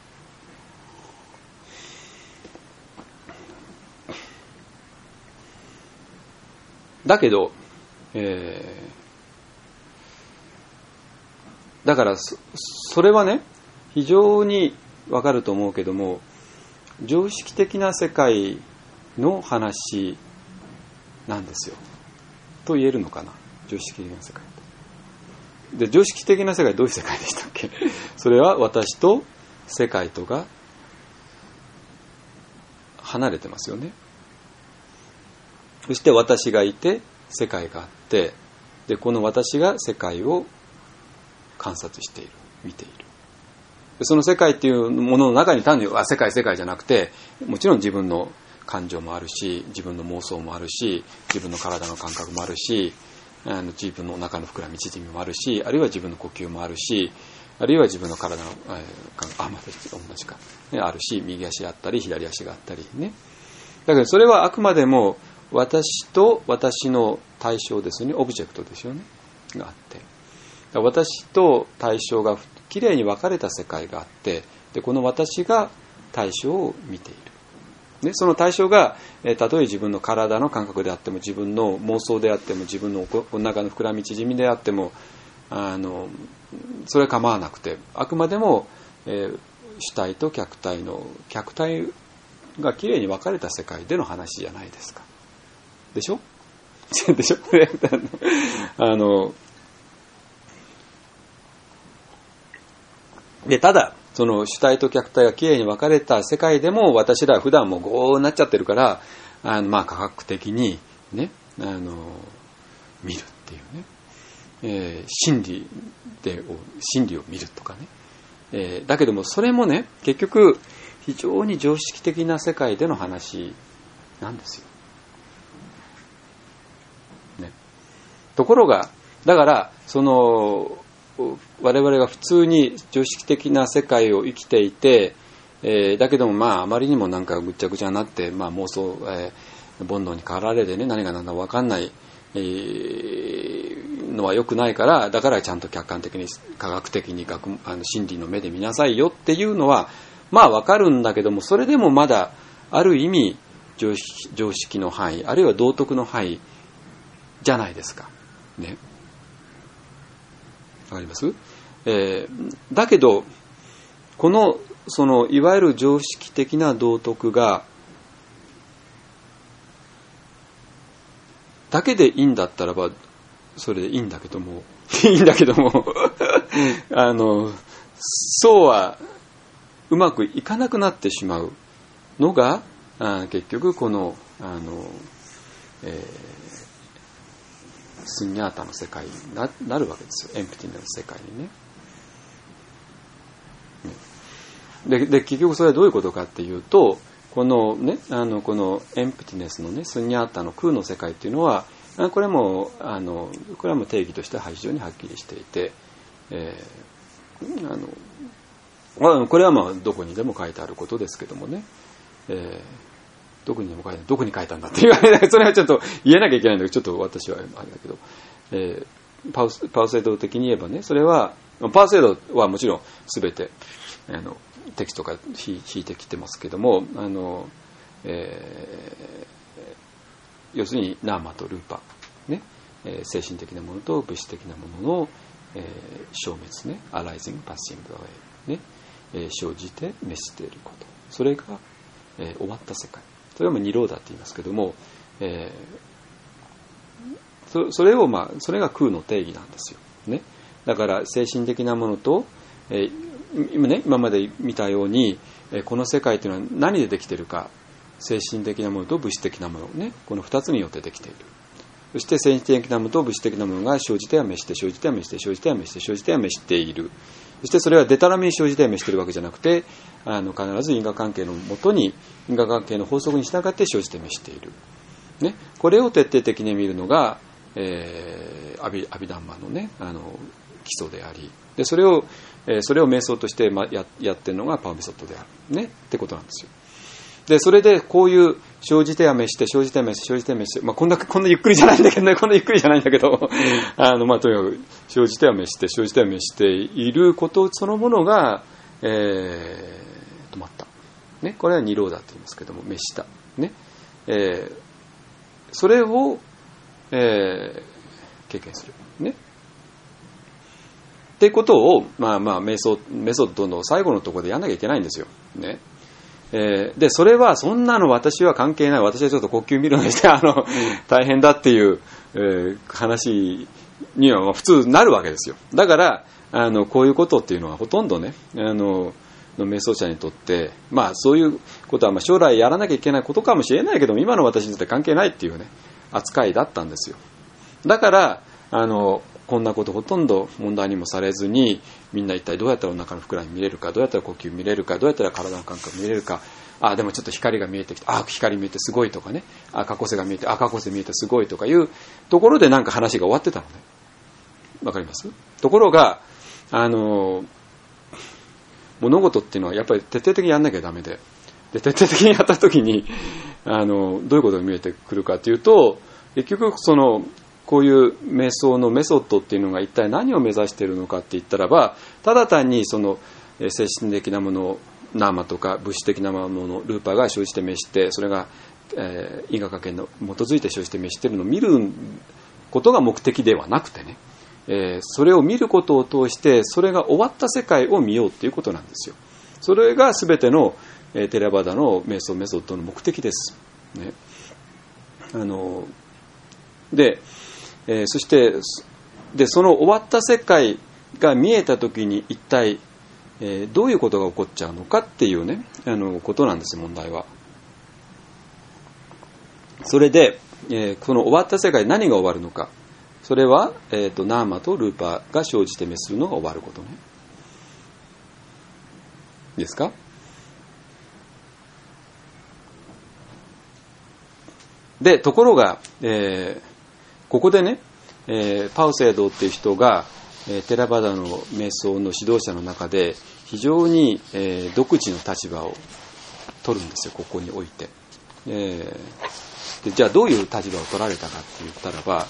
だけど、だからそれはね非常にわかると思うけども、常識的な世界の話なんですよと言えるのかな。常識的な世界で、常識的な世界どういう世界でしたっけ？それは私と世界とが離れてますよね。そして私がいて世界があって、でこの私が世界を観察している、見ている。でその世界っていうものの中に単に世界じゃなくて、もちろん自分の感情もあるし、自分の妄想もあるし、自分の体の感覚もあるし、自分の中の膨らみ縮みもあるし、あるいは自分の呼吸もあるし、あるいは自分の体のまた同じか、ね、あるし、右足があったり左足があったりね。だけどそれはあくまでも私と私の対象ですよね、オブジェクトですよねがあって、私と対象がきれいに分かれた世界があって、でこの私が対象を見ている、ね、その対象が、たとえ自分の体の感覚であっても、自分の妄想であっても、自分のお腹の膨らみ縮みであっても、それは構わなくて、あくまでも、主体と客体がきれいに分かれた世界での話じゃないですか。でしょでしょでただその主体と客体がきれいに分かれた世界でも、私らは普段もゴーになっちゃってるから、科学的にね見るっていうね、真理を見るとかね、だけどもそれもね結局非常に常識的な世界での話なんですよ、ね。ところがだからその我々が普通に常識的な世界を生きていて、だけどもあまりにもなんかぐっちゃぐちゃになって、妄想、 煩悩に駆られてね、何が何だか分かんない、のは良くないから、だからちゃんと客観的に科学的に真理の目で見なさいよっていうのはまあ分かるんだけども、それでもまだある意味常識の範囲、あるいは道徳の範囲じゃないですかね。わかります？だけどそのいわゆる常識的な道徳がだけでいいんだったらばそれでいいんだけどもそうはうまくいかなくなってしまうのが結局このスンニャータの世界になるわけですよ。エンプティネスの世界にね。で結局それはどういうことかっていうと、このエンプティネスのね、スンニャータの空の世界っていうのはこれはもう定義としては非常にはっきりしていて、これはまあどこにでも書いてあることですけどもね、どこに書いたんだって言われない。それはちょっと言えなきゃいけないんだけど、ちょっと私はあれだけど、パウセード的に言えばね、それはパウセードはもちろん全てテキストから引いてきてますけども、要するにナーマとルーパ、ね、精神的なものと物質的なものの、消滅ね、アライジングパッシングアウェイね、生じて滅していること、それが、終わった世界、それはニローダって言いますけども、それが空の定義なんですよね。だから精神的なものと、今まで見たように、この世界というのは何でできているか、精神的なものと物質的なものね、この2つによってできている。そして精神的なものと物質的なものが生じては滅して、生じては滅して、生じては滅して、生じては滅している。そしてそれはデタラメに生じては滅しているわけじゃなくて、必ず因果関係のもとに、因果関係の法則に従って生じて滅している、ね、これを徹底的に見るのが、アビダンマのね、基礎であり、でそれを瞑想として、やってるのがパウメソッドである、ね、ってことなんですよ。でそれでこういう生じては滅して、生じては滅して、生じては滅して、こんなゆっくりじゃないんだけどね、こんなゆっくりじゃないんだけどとにかく生じては滅して、生じては滅していることそのものが、止まった、ね、これはニローダと言いますけども、滅した、ね、それを、経験するねっていうことをメソッドの最後のところでやんなきゃいけないんですよね。でそれはそんなの私は関係ない、私はちょっと呼吸見るのにして大変だっていう、話には普通なるわけですよ。だからこういうことっていうのはほとんどね瞑想者にとって、そういうことは将来やらなきゃいけないことかもしれないけども、今の私にとって関係ないっていうね扱いだったんですよ。だからこんなことほとんど問題にもされずに、みんな一体どうやったらお腹の膨らみ見れるか、どうやったら呼吸見れるか、どうやったら体の感覚見れるか、でもちょっと光が見えてきた、光見えてすごいとかね、過去世が見えて、過去世見えてすごいとかいうところでなんか話が終わってたのね。わかります？ところが物事っていうのはやっぱり徹底的にやんなきゃダメで、徹底的にやった時にどういうことが見えてくるかというと、結局こういう瞑想のメソッドっていうのが一体何を目指しているのかって言ったらば、ただ単に精神的なもの、ナーマとか物質的なもの、ルーパーが生じて滅して、それが、因果関係に基づいて生じて滅しているのを見ることが目的ではなくてね、それを見ることを通してそれが終わった世界を見ようっていうことなんですよ。それが全ての、テラバダの瞑想メソッドの目的です、ね。そしてその終わった世界が見えたときに一体、どういうことが起こっちゃうのかっていうねことなんですよ、問題は。それで、この終わった世界何が終わるのか、それは、ナーマとルーパーが生じて滅するのが終わることね。ですか？でところが、ここでね、パウセードっていう人が、テラバダの瞑想の指導者の中で非常に、独自の立場を取るんですよ、ここにおいて。 でじゃあどういう立場を取られたかって言ったらば、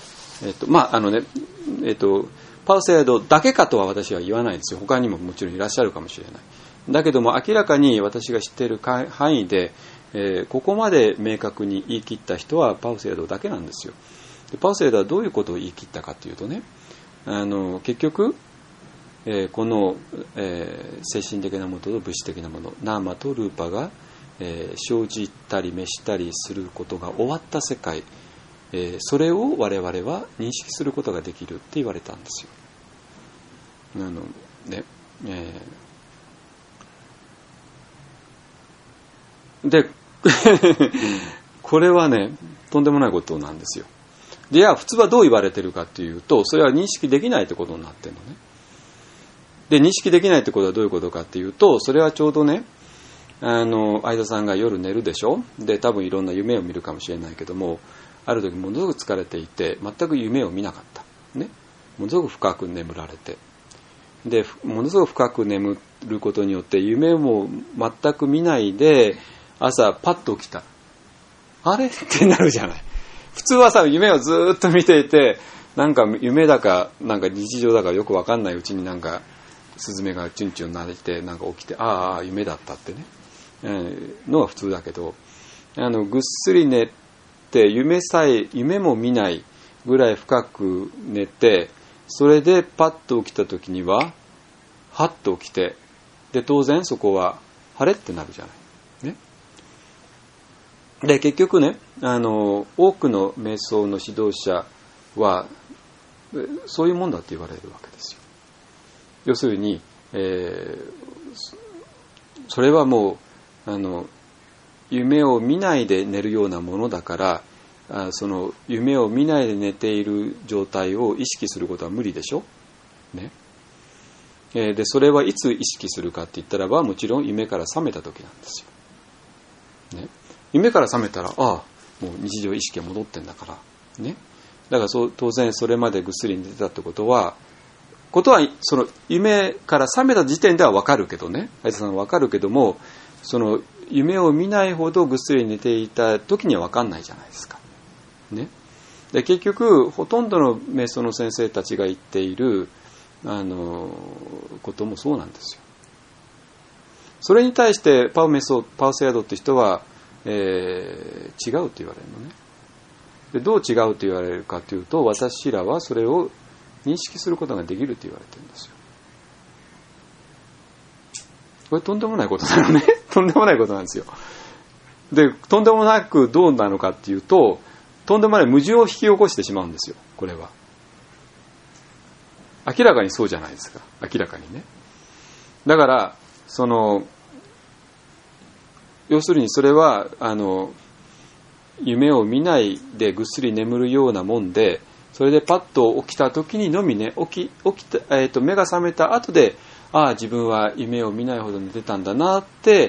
パウセードだけかとは私は言わないですよ。他にももちろんいらっしゃるかもしれない。だけども明らかに私が知っている範囲で、ここまで明確に言い切った人はパウセードだけなんですよ。でパウセードはどういうことを言い切ったかというとね、結局、この、精神的なものと物質的なもの、ナーマとルーパが、生じたり滅したりすることが終わった世界、それを我々は認識することができるって言われたんですよ。でこれはねとんでもないことなんですよ。で普通はどう言われてるかというと、それは認識できないってことになってるのね。で認識できないってことはどういうことかっていうと、それはちょうどね、相田さんが夜寝るでしょ。で多分いろんな夢を見るかもしれないけども、ある時ものすごく疲れていて全く夢を見なかったね。ものすごく深く眠られて、でものすごく深く眠ることによって夢も全く見ないで朝パッと起きた。あれってなるじゃない。普通はさ、夢をずっと見ていて、なんか夢だかなんか日常だかよく分かんないうちになんかスズメがチュンチュン鳴いてなんか起きて、ああ夢だったってね、のが普通だけど、ぐっすり寝て夢も見ないぐらい深く寝て、それでパッと起きた時にははっと起きて、で当然そこは晴れってなるじゃないね。で結局ね、多くの瞑想の指導者はそういうもんだって言われるわけですよ。要するに、それはもう夢を見ないで寝るようなものだから、その夢を見ないで寝ている状態を意識することは無理でしょ、ね。でそれはいつ意識するかって言ったらば、もちろん夢から覚めた時なんですよ、ね。夢から覚めたら、もう日常意識が戻ってんだからね。だから当然それまでぐっすり寝てたってことはその夢から覚めた時点では分かるけどね、相田さんは分かるけども、その夢を見ないほどぐっすり寝ていた時には分かんないじゃないですか、ね。で結局ほとんどの瞑想の先生たちが言っていることもそうなんですよ。それに対してパウセードって人は、違うと言われるのね。でどう違うと言われるかというと、私らはそれを認識することができると言われてるんですよ。これとんでもないことなのね。とんでもないことなんですよ。でとんでもなくどうなのかっていうと、とんでもない矛盾を引き起こしてしまうんですよ。これは明らかにそうじゃないですか。明らかにね。だから要するにそれは夢を見ないでぐっすり眠るようなもんで、それでパッと起きた時にのみね、起きた、目が覚めた後で、自分は夢を見ないほど寝てたんだなって、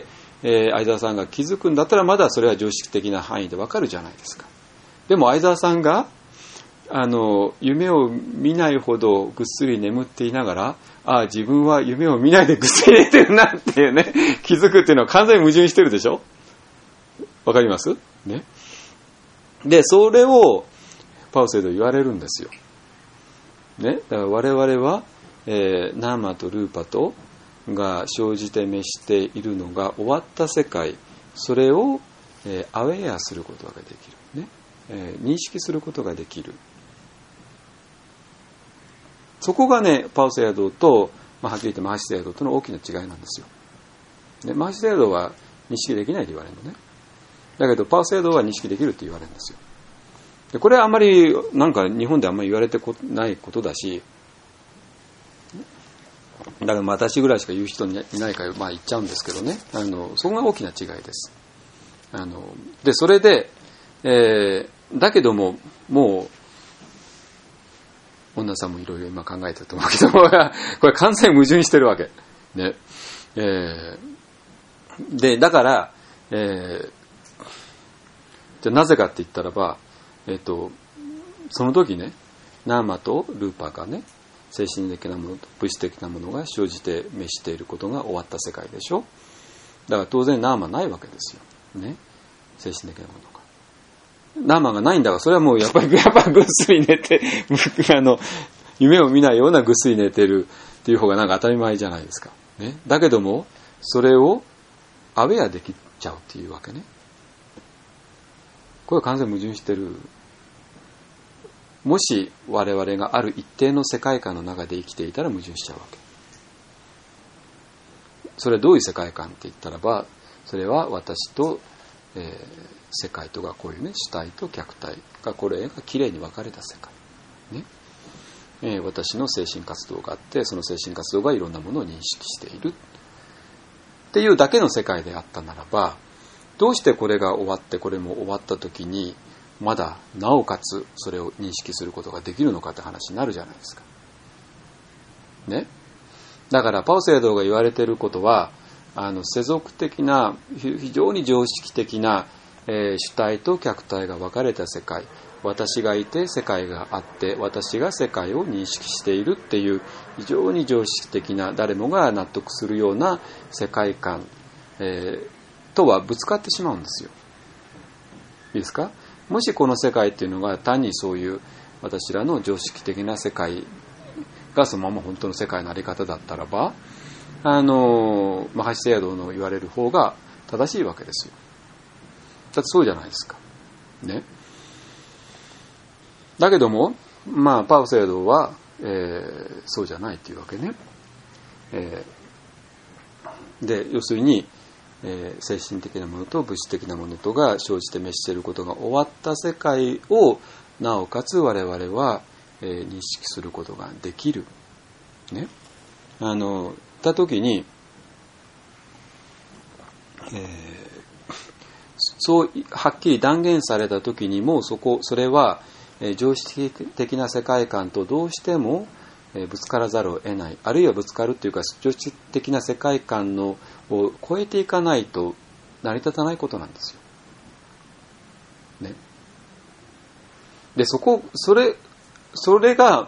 相沢さんが気づくんだったら、まだそれは常識的な範囲でわかるじゃないですか。でも相沢さんが夢を見ないほどぐっすり眠っていながら、自分は夢を見ないでぐっすり寝てるなっていうね、気づくっていうのは完全に矛盾してるでしょ。わかりますね。でそれをパウセード言われるんですよ、ね。だから我々は、ナーマとルーパとが生じて滅しているのが終わった世界、それを、アウェアすることができる、ね。認識することができる。そこがね、パウセードと、はっきり言ってマハシセードとの大きな違いなんですよ。でマハシセードは認識できないと言われるのね。だけどパウセードは認識できるって言われるんですよ。でこれはあんまりなんか日本であんまり言われてないことだし、だから私ぐらいしか言う人いないから言っちゃうんですけどね。そこが大きな違いです。でそれで、だけどももう女さんもいろいろ今考えてると思うけどもこれ完全矛盾してるわけね。でだから、じゃあなぜかって言ったらば、その時ね、ナーマとルーパーがね、精神的なものと物質的なものが生じて滅していることが終わった世界でしょ。だから当然ナーマないわけですよね、精神的なものが。 生がないんだから、それはもうやっぱりぐっすり寝て夢を見ないようなぐっすり寝てるっていう方がなんか当たり前じゃないですか、ね、だけどもそれをアウェアできちゃうっていうわけね。これは完全に矛盾してる。もし我々がある一定の世界観の中で生きていたら矛盾しちゃうわけ。それはどういう世界観って言ったらば、それは私と、世界とがこういうね、主体と客体がこれがきれいに分かれた世界、ね、私の精神活動があって、その精神活動がいろんなものを認識しているっていうだけの世界であったならば、どうしてこれが終わってこれも終わった時にまだなおかつそれを認識することができるのかって話になるじゃないですかね。だからパウセイドが言われていることは、世俗的な非常に常識的な、主体と客体が分かれた世界、私がいて世界があって私が世界を認識しているっていう非常に常識的な誰もが納得するような世界観、とはぶつかってしまうんですよ。いいですか。もしこの世界っていうのが単にそういう私らの常識的な世界がそのまま本当の世界のあり方だったらば、マハシセイヤ道の言われる方が正しいわけですよ。だってそうじゃないですかね。だけどもパウセイヤ道は、そうじゃないっていうわけね。で要するに、精神的なものと物質的なものとが生じて滅していることが終わった世界をなおかつ我々は、認識することができるね。た時に、そうはっきり断言された時にもそれは、常識的な世界観とどうしてもぶつからざるを得ない、あるいはぶつかるというか常識的な世界観を超えていかないと成り立たないことなんですよ、ね、でそれが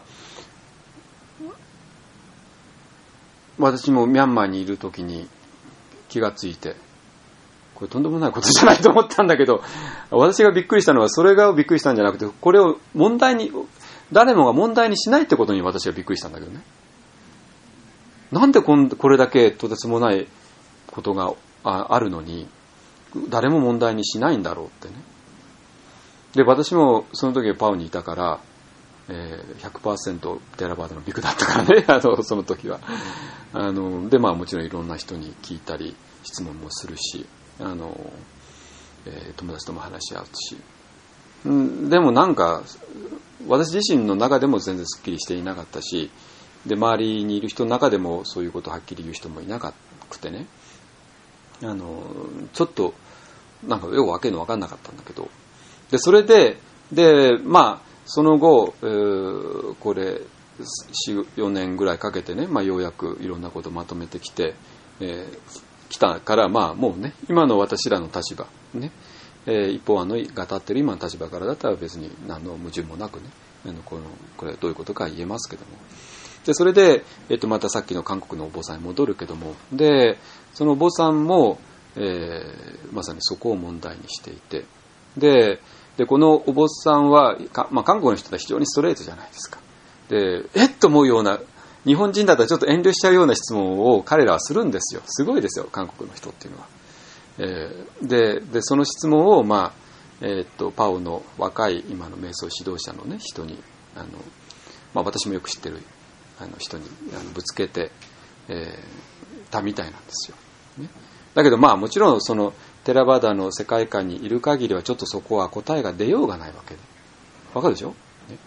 私もミャンマーにいる時に気がついて、これとんでもないことじゃないと思ったんだけど、私がびっくりしたのはそれがびっくりしたんじゃなくて、これを誰もが問題にしないってことに私はびっくりしたんだけどね。なんでこれだけとてつもないことがあるのに誰も問題にしないんだろうってね。で私もその時はパウにいたから、100% テラバーダのビクだったからねその時はでもちろんいろんな人に聞いたり質問もするし、友達とも話し合うし、でもなんか私自身の中でも全然すっきりしていなかったし、で周りにいる人の中でもそういうことをはっきり言う人もいなくてね、ちょっとなんかよくわけのわかんなかったんだけど、でそれでその後、これ 4年ぐらいかけてね、ようやくいろんなことをまとめてきて、来たからもうね今の私らの立場ね、一方が立ってる今の立場からだったら別に何の矛盾もなくね、これどういうことか言えますけども、でそれで、またさっきの韓国のお坊さんに戻るけども、でそのお坊さんも、まさにそこを問題にしていて、でこのお坊さんは韓国の人は非常にストレートじゃないですか。でと思うような、日本人だったらちょっと遠慮しちゃうような質問を彼らはするんですよ。すごいですよ韓国の人っていうのは。でその質問を、パオの若い今の瞑想指導者の、ね、人に私もよく知ってる人にぶつけて、たみたいなんですよ、ね、だけどもちろんそのテラバダの世界観にいる限りはちょっとそこは答えが出ようがないわけで、わかるでしょ、ね、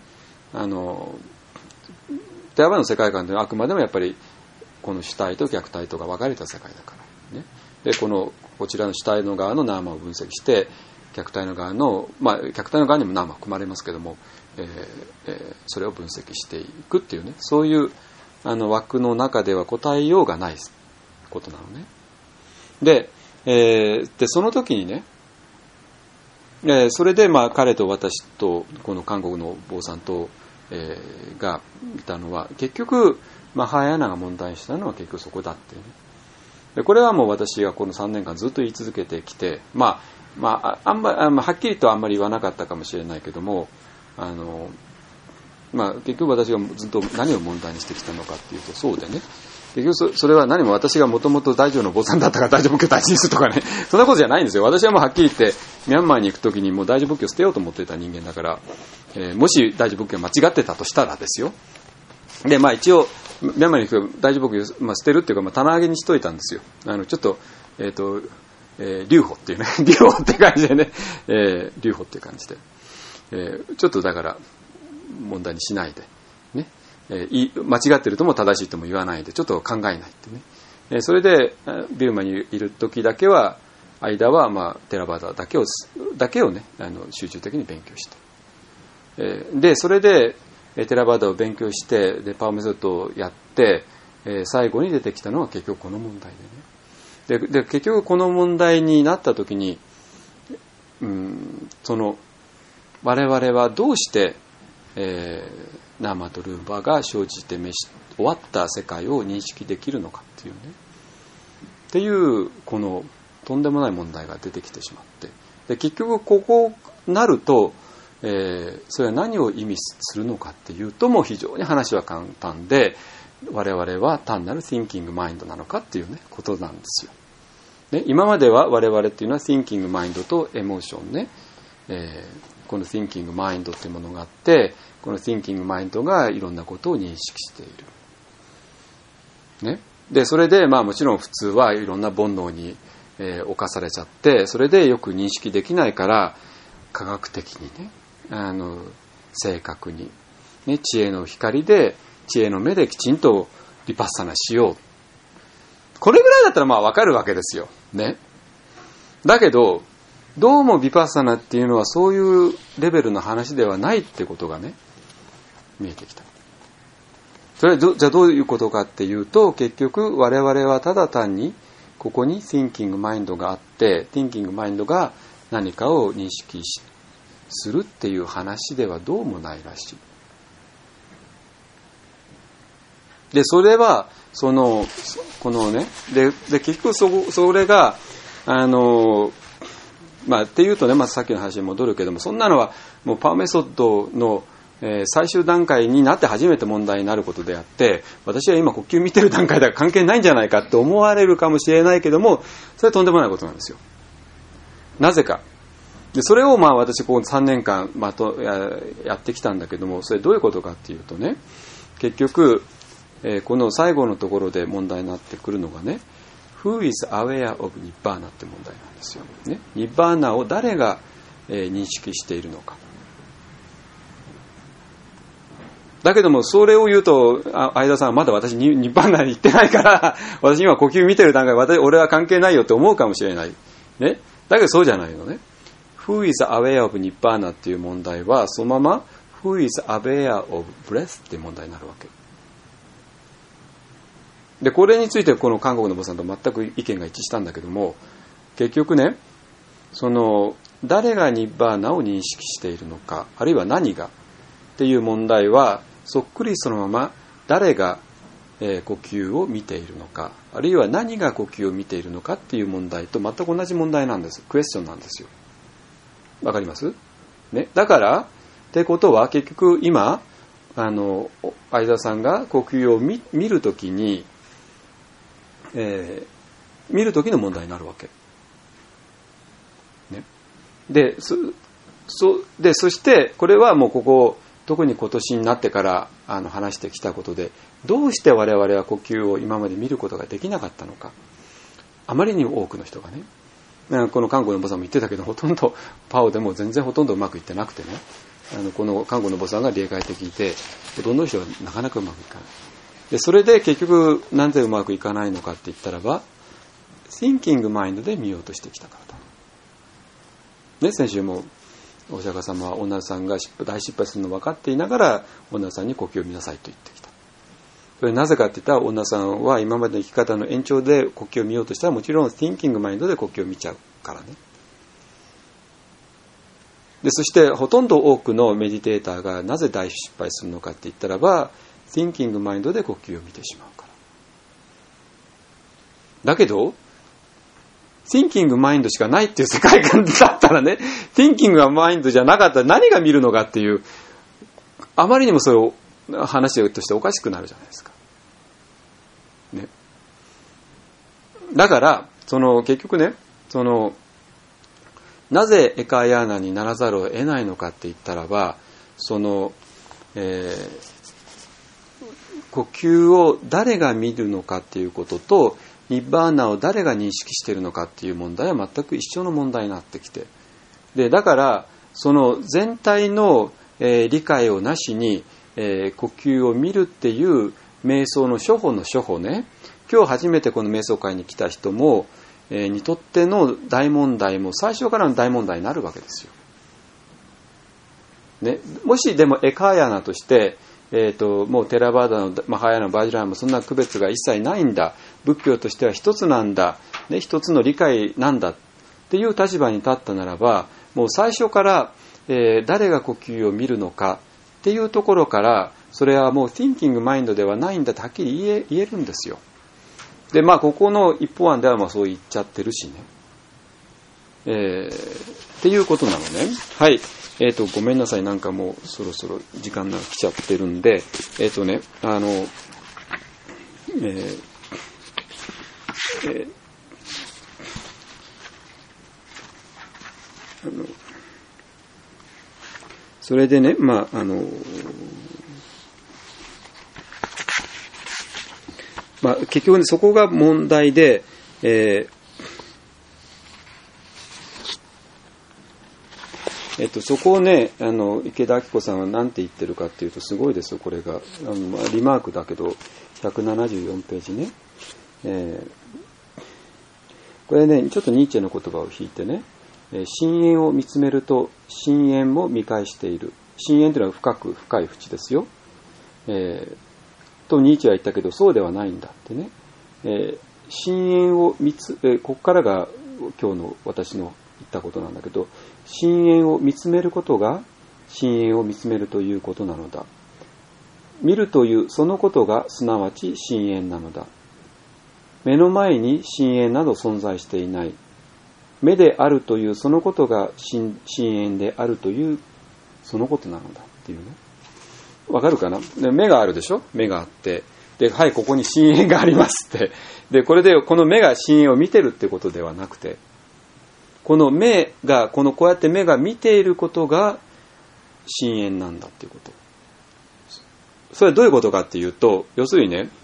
テラバダの世界観というのはあくまでもやっぱりこの主体と逆体とが分かれた世界だから、ね、でこちらの主体の側のナーマを分析して逆体の側の逆体の側にもナーマ含まれますけども、それを分析していくっていうね、そういう枠の中では答えようがないことなのね。でその時にね、それで彼と私とこの韓国のお坊さんと、がいたのは結局マハヤナが問題にしたのは結局そこだっていうね。でこれはもう私がこの3年間ずっと言い続けてきて、 はっきりとはあんまり言わなかったかもしれないけども、結局私がずっと何を問題にしてきたのかっていうと、そうでね、結局それは何も私がもともと大乗の坊さんだったから大乗仏教を大事にするとかね、そんなことじゃないんですよ。私はもうはっきり言ってミャンマーに行くときにもう大乗仏教を捨てようと思っていた人間だから、もし大乗仏教が間違ってたとしたらですよ。で一応ミャンマーに行くと大乗仏教を捨てるっていうか、棚上げにしといたんですよ。ちょっと留保っていうね留保って感じでね、留保っていう感じで、ちょっとだから問題にしないでね、間違ってるとも正しいとも言わないでちょっと考えないってね、それでビルマにいる時だけは間はテラバダだけをね集中的に勉強して、でそれでテラバダを勉強してでパワーメソッドをやって、最後に出てきたのは結局この問題でね、で結局この問題になった時に、その我々はどうしてナーマとルーバが生じて終わった世界を認識できるのかっていうね、っていうこのとんでもない問題が出てきてしまって、で結局ここなると、それは何を意味するのかっていうともう非常に話は簡単で、我々は単なる thinking mind なのかっていうねことなんですよ。ね、今までは我々っていうのは thinking mind とエモーションね、この thinking mind っていうものがあって、この thinking mind がいろんなことを認識している。ね。で、それでもちろん普通はいろんな煩悩に、侵されちゃって、それでよく認識できないから科学的にね、正確に、ね、知恵の光で、知恵の目できちんとリパッサナしよう。これぐらいだったらわかるわけですよ。ね。だけど、どうもヴィパッサナっていうのはそういうレベルの話ではないってことがね見えてきた。それはじゃあどういうことかっていうと、結局我々はただ単にここに thinking mind があって、 thinking mind が何かを認識するっていう話ではどうもないらしい。でそれはこのねで結局それがっていうとね、さっきの話に戻るけども、そんなのはもうパワーメソッドの、最終段階になって初めて問題になることであって、私は今呼吸見てる段階では関係ないんじゃないかって思われるかもしれないけども、それはとんでもないことなんですよ。なぜか。でそれを私この3年間やってきたんだけども、それどういうことかっていうとね、結局、この最後のところで問題になってくるのがね、Who is aware of ニッバーナって問題なんですよ、ね、ニッバーナを誰が、認識しているのか。だけどもそれを言うと相田さんはまだ私ニッバーナに行ってないから私今呼吸見てる段階俺は関係ないよって思うかもしれない、ね、だけどそうじゃないのね。 Who is aware of ニッバーナっていう問題はそのまま Who is aware of breath っていう問題になるわけで、これについてこの韓国の坊さんと全く意見が一致したんだけども、結局ね、誰がニッバーナを認識しているのか、あるいは何がっていう問題はそっくりそのまま誰が、呼吸を見ているのか、あるいは何が呼吸を見ているのかっていう問題と全く同じ問題なんです。クエスチョンなんですよ。わかります？ね、だからってことは結局今相田さんが呼吸を見るときに見る時の問題になるわけ、ね、でそしてこれはもうここ特に今年になってから話してきたことで、どうして我々は呼吸を今まで見ることができなかったのか。あまりに多くの人がね、この韓国の坊さんも言ってたけど、ほとんどパオでも全然ほとんどうまくいってなくてね、この韓国の坊さんが例外的いて、ほとんどの人はなかなかうまくいかない。でそれで結局なぜうまくいかないのかって言ったらば、Thinking Mind で見ようとしてきたからだ、ね、先週もお釈迦様は女さんが大失敗するの分かっていながら女さんに呼吸を見なさいと言ってきた。それなぜかって言ったら、女さんは今までの生き方の延長で呼吸を見ようとしたら、もちろん Thinking Mind で呼吸を見ちゃうからね。でそしてほとんど多くのメディテーターがなぜ大失敗するのかって言ったらば、Thinking Mind で呼吸を見てしまうから。だけど Thinking Mind しかないっていう世界観だったらね、Thinking Mind じゃなかったら何が見るのかっていう、あまりにもそれを話としておかしくなるじゃないですか。ね。だから、結局ね、なぜエカヤーナにならざるを得ないのかって言ったらば、呼吸を誰が見るのかっていうことと、ニッバーナを誰が認識しているのかっていう問題は全く一緒の問題になってきて、でだからその全体の、理解をなしに、呼吸を見るっていう瞑想の初歩の初歩ね、今日初めてこの瞑想会に来た人も、にとっての大問題も最初からの大問題になるわけですよ。ね、もしでもエカーヤナとして、もうテラバーダのマハヤナバジラーもそんな区別が一切ないんだ、仏教としては一つなんだ、ね、一つの理解なんだっていう立場に立ったならば、もう最初から、誰が呼吸を見るのかっていうところから、それはもう Thinking Mind ではないんだとはっきり言えるんですよ。でここの一方案ではそう言っちゃってるしね、っていうことなのね。はい、ごめんなさい、なんかもうそろそろ時間が来ちゃってるんで、それでね、結局ね、そこが問題で、そこをね、池田明子さんは何て言ってるかっていうと、すごいですよ、これが。リマークだけど、174ページね。これね、ちょっとニーチェの言葉を引いてね、深淵を見つめると、深淵も見返している。深淵というのは深い淵ですよ。とニーチェは言ったけど、そうではないんだってね。深淵をここからが今日の私の言ったことなんだけど、深淵を見つめることが深淵を見つめるということなのだ。見るというそのことがすなわち深淵なのだ。目の前に深淵など存在していない。目であるというそのことが深淵であるというそのことなのだっていうね。わかるかな？で、目があるでしょ？目があって。で、はい、ここに深淵がありますって。で、これでこの目が深淵を見てるってことではなくて、この目が、こうやって目が見ていることが深淵なんだっていうこと。それはどういうことかっていうと、要するにね、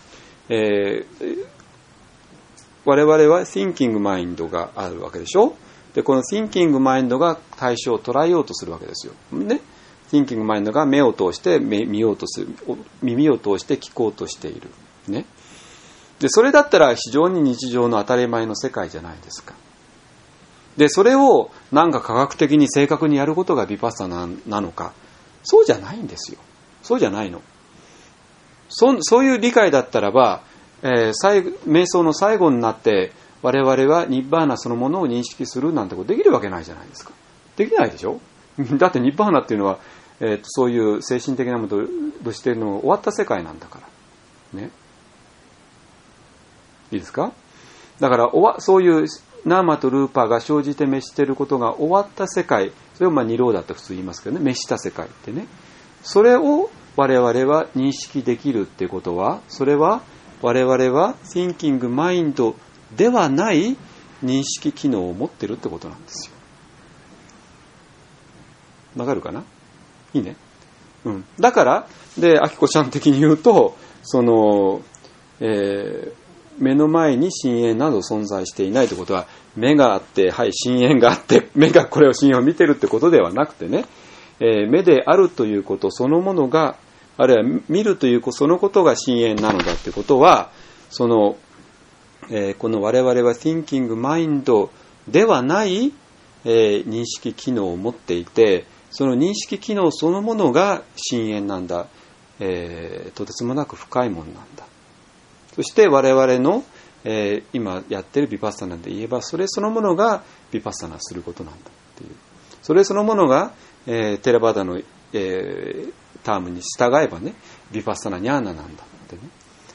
我々は Thinking Mind があるわけでしょ。で、この Thinking Mind が対象を捉えようとするわけですよ。ね。Thinking Mind が目を通して見ようとする、耳を通して聞こうとしている。ね。で、それだったら非常に日常の当たり前の世界じゃないですか。で、それをなんか科学的に正確にやることがヴィパッサナなのか。そうじゃないんですよ。そうじゃないの。そういう理解だったらば、瞑想の最後になって我々はニッバーナそのものを認識するなんてことできるわけないじゃないですか。できないでしょ。だってニッバーナっていうのは、そういう精神的なものとしての終わった世界なんだからね。いいですか。だからそういうナーマとルーパーが生じて滅していることが終わった世界、それをニローダって普通言いますけどね、滅した世界ってね、それを我々は認識できるっていうことは、それは我々は Thinking Mind ではない認識機能を持ってるってことなんですよ。わかるかな？いいね。うん。だから、で、アキコちゃん的に言うと、目の前に深淵など存在していないということは、目があって、はい、深淵があって、目がこれを深淵を見てるってことではなくてね、目であるということそのものが、あるいは見るというそのことが深淵なのだってことは、この我々は Thinking Mind ではない、認識機能を持っていて、その認識機能そのものが深淵なんだ、とてつもなく深いものなんだ。そして我々の、今やってるヴィパッサナで言えば、それそのものがヴィパッサナすることなんだっていう。それそのものが、テラバダの、タームに従えばね、ヴィパッサナニャーナなんだってね。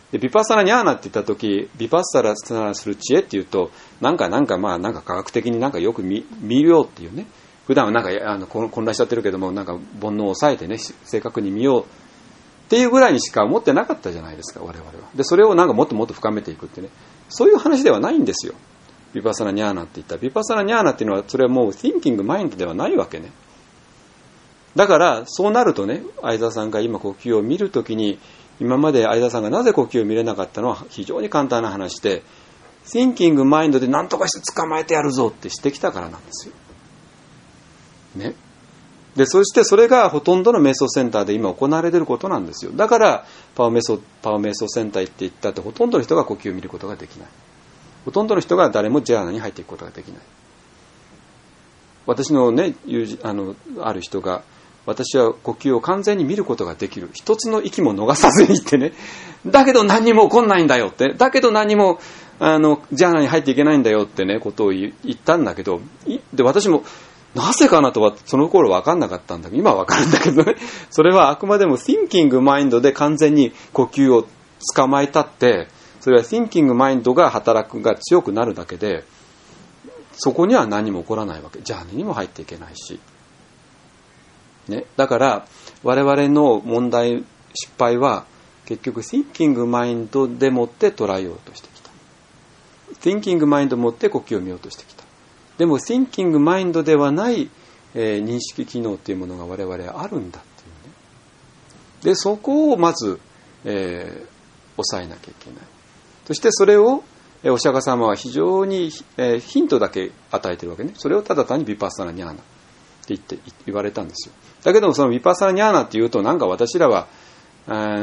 でビパッサナニャーナって言った時、ビパッサナする知恵っていうと、なんか科学的によく見ようっていうね、普段は混乱しちゃってるけども、煩悩を抑えてね、正確に見ようっていうぐらいにしか思ってなかったじゃないですか、我々は。でそれをもっともっと深めていくってね、そういう話ではないんですよ。ビパッサナニャーナって言ったら、ビパッサナニャーナっていうのは、それはもう thinking mind ではないわけね。だからそうなるとね、相沢さんが今呼吸を見るときに、今まで相沢さんがなぜ呼吸を見れなかったのは非常に簡単な話で、thinking mind で何とかして捕まえてやるぞってしてきたからなんですよ。ね。で、そしてそれがほとんどの瞑想センターで今行われていることなんですよ。だからパワー瞑想センターって言ったって、ほとんどの人が呼吸を見ることができない。ほとんどの人が誰もジャーナに入っていくことができない。私のね、ある人が、私は呼吸を完全に見ることができる。一つの息も逃さずにってね。だけど何にも起こんないんだよって。だけど何にも、ジャーナに入っていけないんだよってね、ことを言ったんだけど、で、私も、なぜかなとは、その頃分かんなかったんだけど、今は分かるんだけどね。それはあくまでも thinking mind で完全に呼吸を捕まえたって、それは thinking mind が働くが強くなるだけで、そこには何も起こらないわけ。ジャーナにも入っていけないし。ね、だから我々の問題、失敗は結局 thinking mind でもって捉えようとしてきた。thinking mind を持って呼吸を見ようとしてきた。でも thinking mind ではない、認識機能というものが我々はあるんだっていうね。でそこをまず、抑えなきゃいけない。そしてそれをお釈迦様は非常に、ヒントだけ与えているわけね。それをただ単にヴィパッサナニャーナって言われたんですよ。だけどもそのヴィパッサナニャーナっていうと、私らは普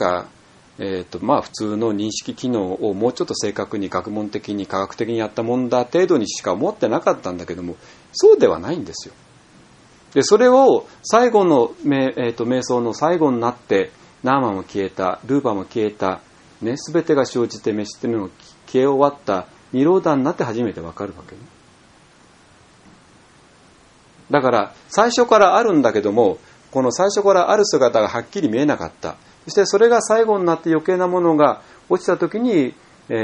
通の認識機能をもうちょっと正確に学問的に科学的にやったもんだ程度にしか思ってなかったんだけども、そうではないんですよ。でそれを最後の、瞑想の最後になって、ナーマも消えた、ルーパも消えた、ね、全てが生じて滅しているのが消え終わったニローダになって初めてわかるわけね。だから最初からあるんだけども、この最初からある姿がはっきり見えなかった。そしてそれが最後になって余計なものが落ちた時に、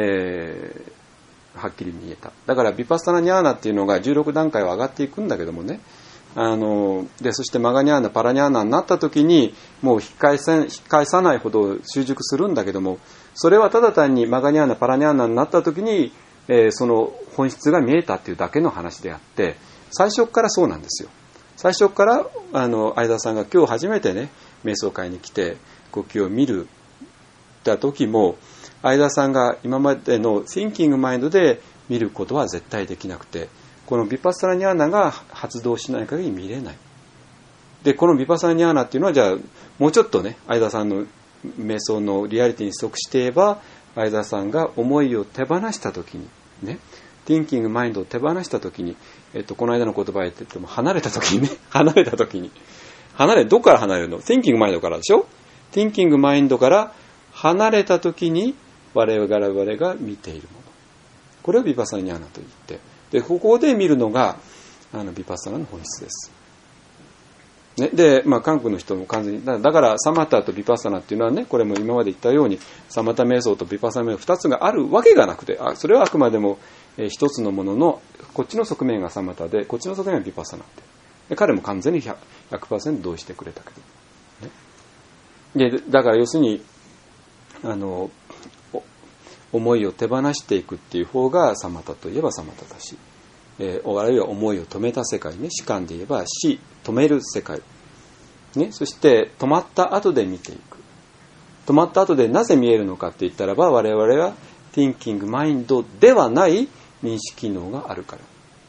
はっきり見えた。だからヴィパッサナニャーナっていうのが16段階は上がっていくんだけどもね、でそしてマガニャーナパラニャーナになった時にもう引き返さないほど習熟するんだけども、それはただ単にマガニャーナパラニャーナになった時に、その本質が見えたっていうだけの話であって、最初からそうなんですよ。最初から相田さんが今日初めてね瞑想会に来て呼吸を見るた時も、相田さんが今までの Thinking Mind で見ることは絶対できなくて、このヴィパッサナニャーナが発動しない限り見れない。でこのヴィパッサナニャーナっていうのは、じゃあもうちょっとね相田さんの瞑想のリアリティに即して言えば、相田さんが思いを手放した時にね、Thinking Mind を手放した時に、この間の言葉で言っても離れた時にね、どこから離れるの？ Thinking Mind からでしょ。 Thinking Mind から離れた時に我々が見ているもの、これをヴィパッサナニャーナと言って、でここで見るのがヴィパッサナの本質です、ね。で、韓国の人も完全にだからサマタとヴィパッサナっていうのはね、これも今まで言ったようにサマタ瞑想とヴィパッサナ瞑想2つがあるわけがなくて、それはあくまでも一つのもののこっちの側面がサマタで、こっちの側面がヴィパッサナで、彼も完全に 100% 同意してくれたけど、ね、でだから要するに思いを手放していくっていう方がサマタといえばサマタだし、あるいは思いを止めた世界ね、止観で言えば止める世界、ね、そして止まった後で見ていく。止まった後でなぜ見えるのかって言ったらば、我々は Thinking Mind ではない認識機能があるから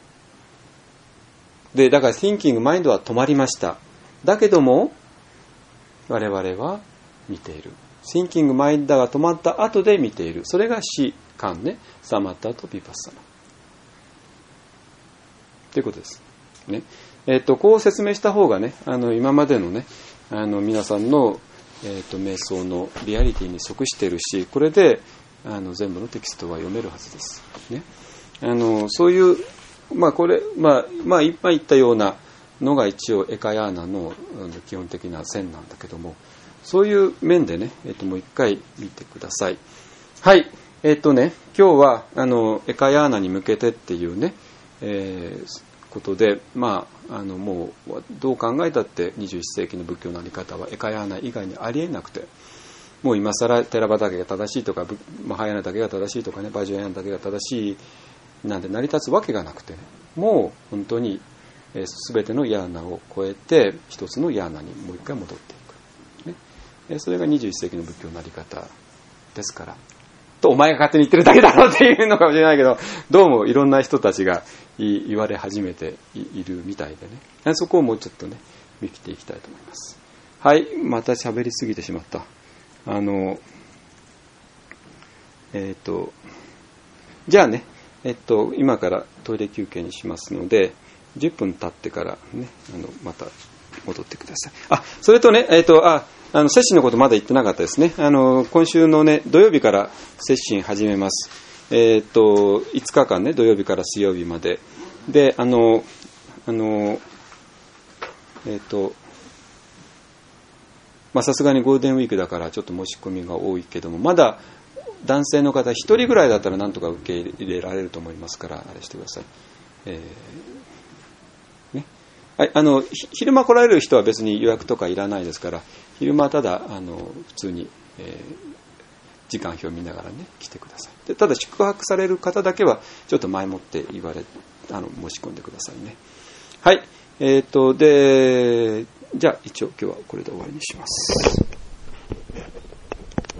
で、だから Thinking Mind は止まりました。だけども我々は見ている。Thinking Mind が止まった後で見ている。それが止観ね、サマタとヴィパッサナということです、ね。こう説明した方がね、今までのね、皆さんの、瞑想のリアリティに即しているし、これで全部のテキストは読めるはずです、ね。そういうこれ今言ったようなのが一応エカヤーナの基本的な線なんだけども、 そういう面でね、もう一回見てください。はい。今日はエカヤーナに向けてっていうね、ことで、もうどう考えたって21世紀の仏教のあり方はエカヤーナ以外にありえなくて、もう今更テラバだけが正しいとか、マハヤーナだけが正しいとかね、バージョヤーナだけが正しいなんて成り立つわけがなくてね、もう本当に全てのヤーナを超えて一つのヤーナにもう一回戻っていく、ね、それが21世紀の仏教のあり方ですから。とお前が勝手に言ってるだけだろっていうのかもしれないけど、どうもいろんな人たちが言われ始めているみたいでね、そこをもうちょっとね見ていきたいと思います。はい、また喋りすぎてしまった。じゃあね、今からトイレ休憩にしますので、10分経ってからね、また戻ってください。それとね、接心のことまだ言ってなかったですね。今週のね、土曜日から接心始めます。5日間ね、土曜日から水曜日まで。で、さすがにゴールデンウィークだからちょっと申し込みが多いけども、まだ男性の方1人ぐらいだったらなんとか受け入れられると思いますから、あれしてください。昼間来られる人は別に予約とかいらないですから、昼間はただ普通に、時間表を見ながらね来てください。でただ宿泊される方だけはちょっと前もって申し込んでくださいね。はい。でじゃあ一応今日はこれで終わりにします。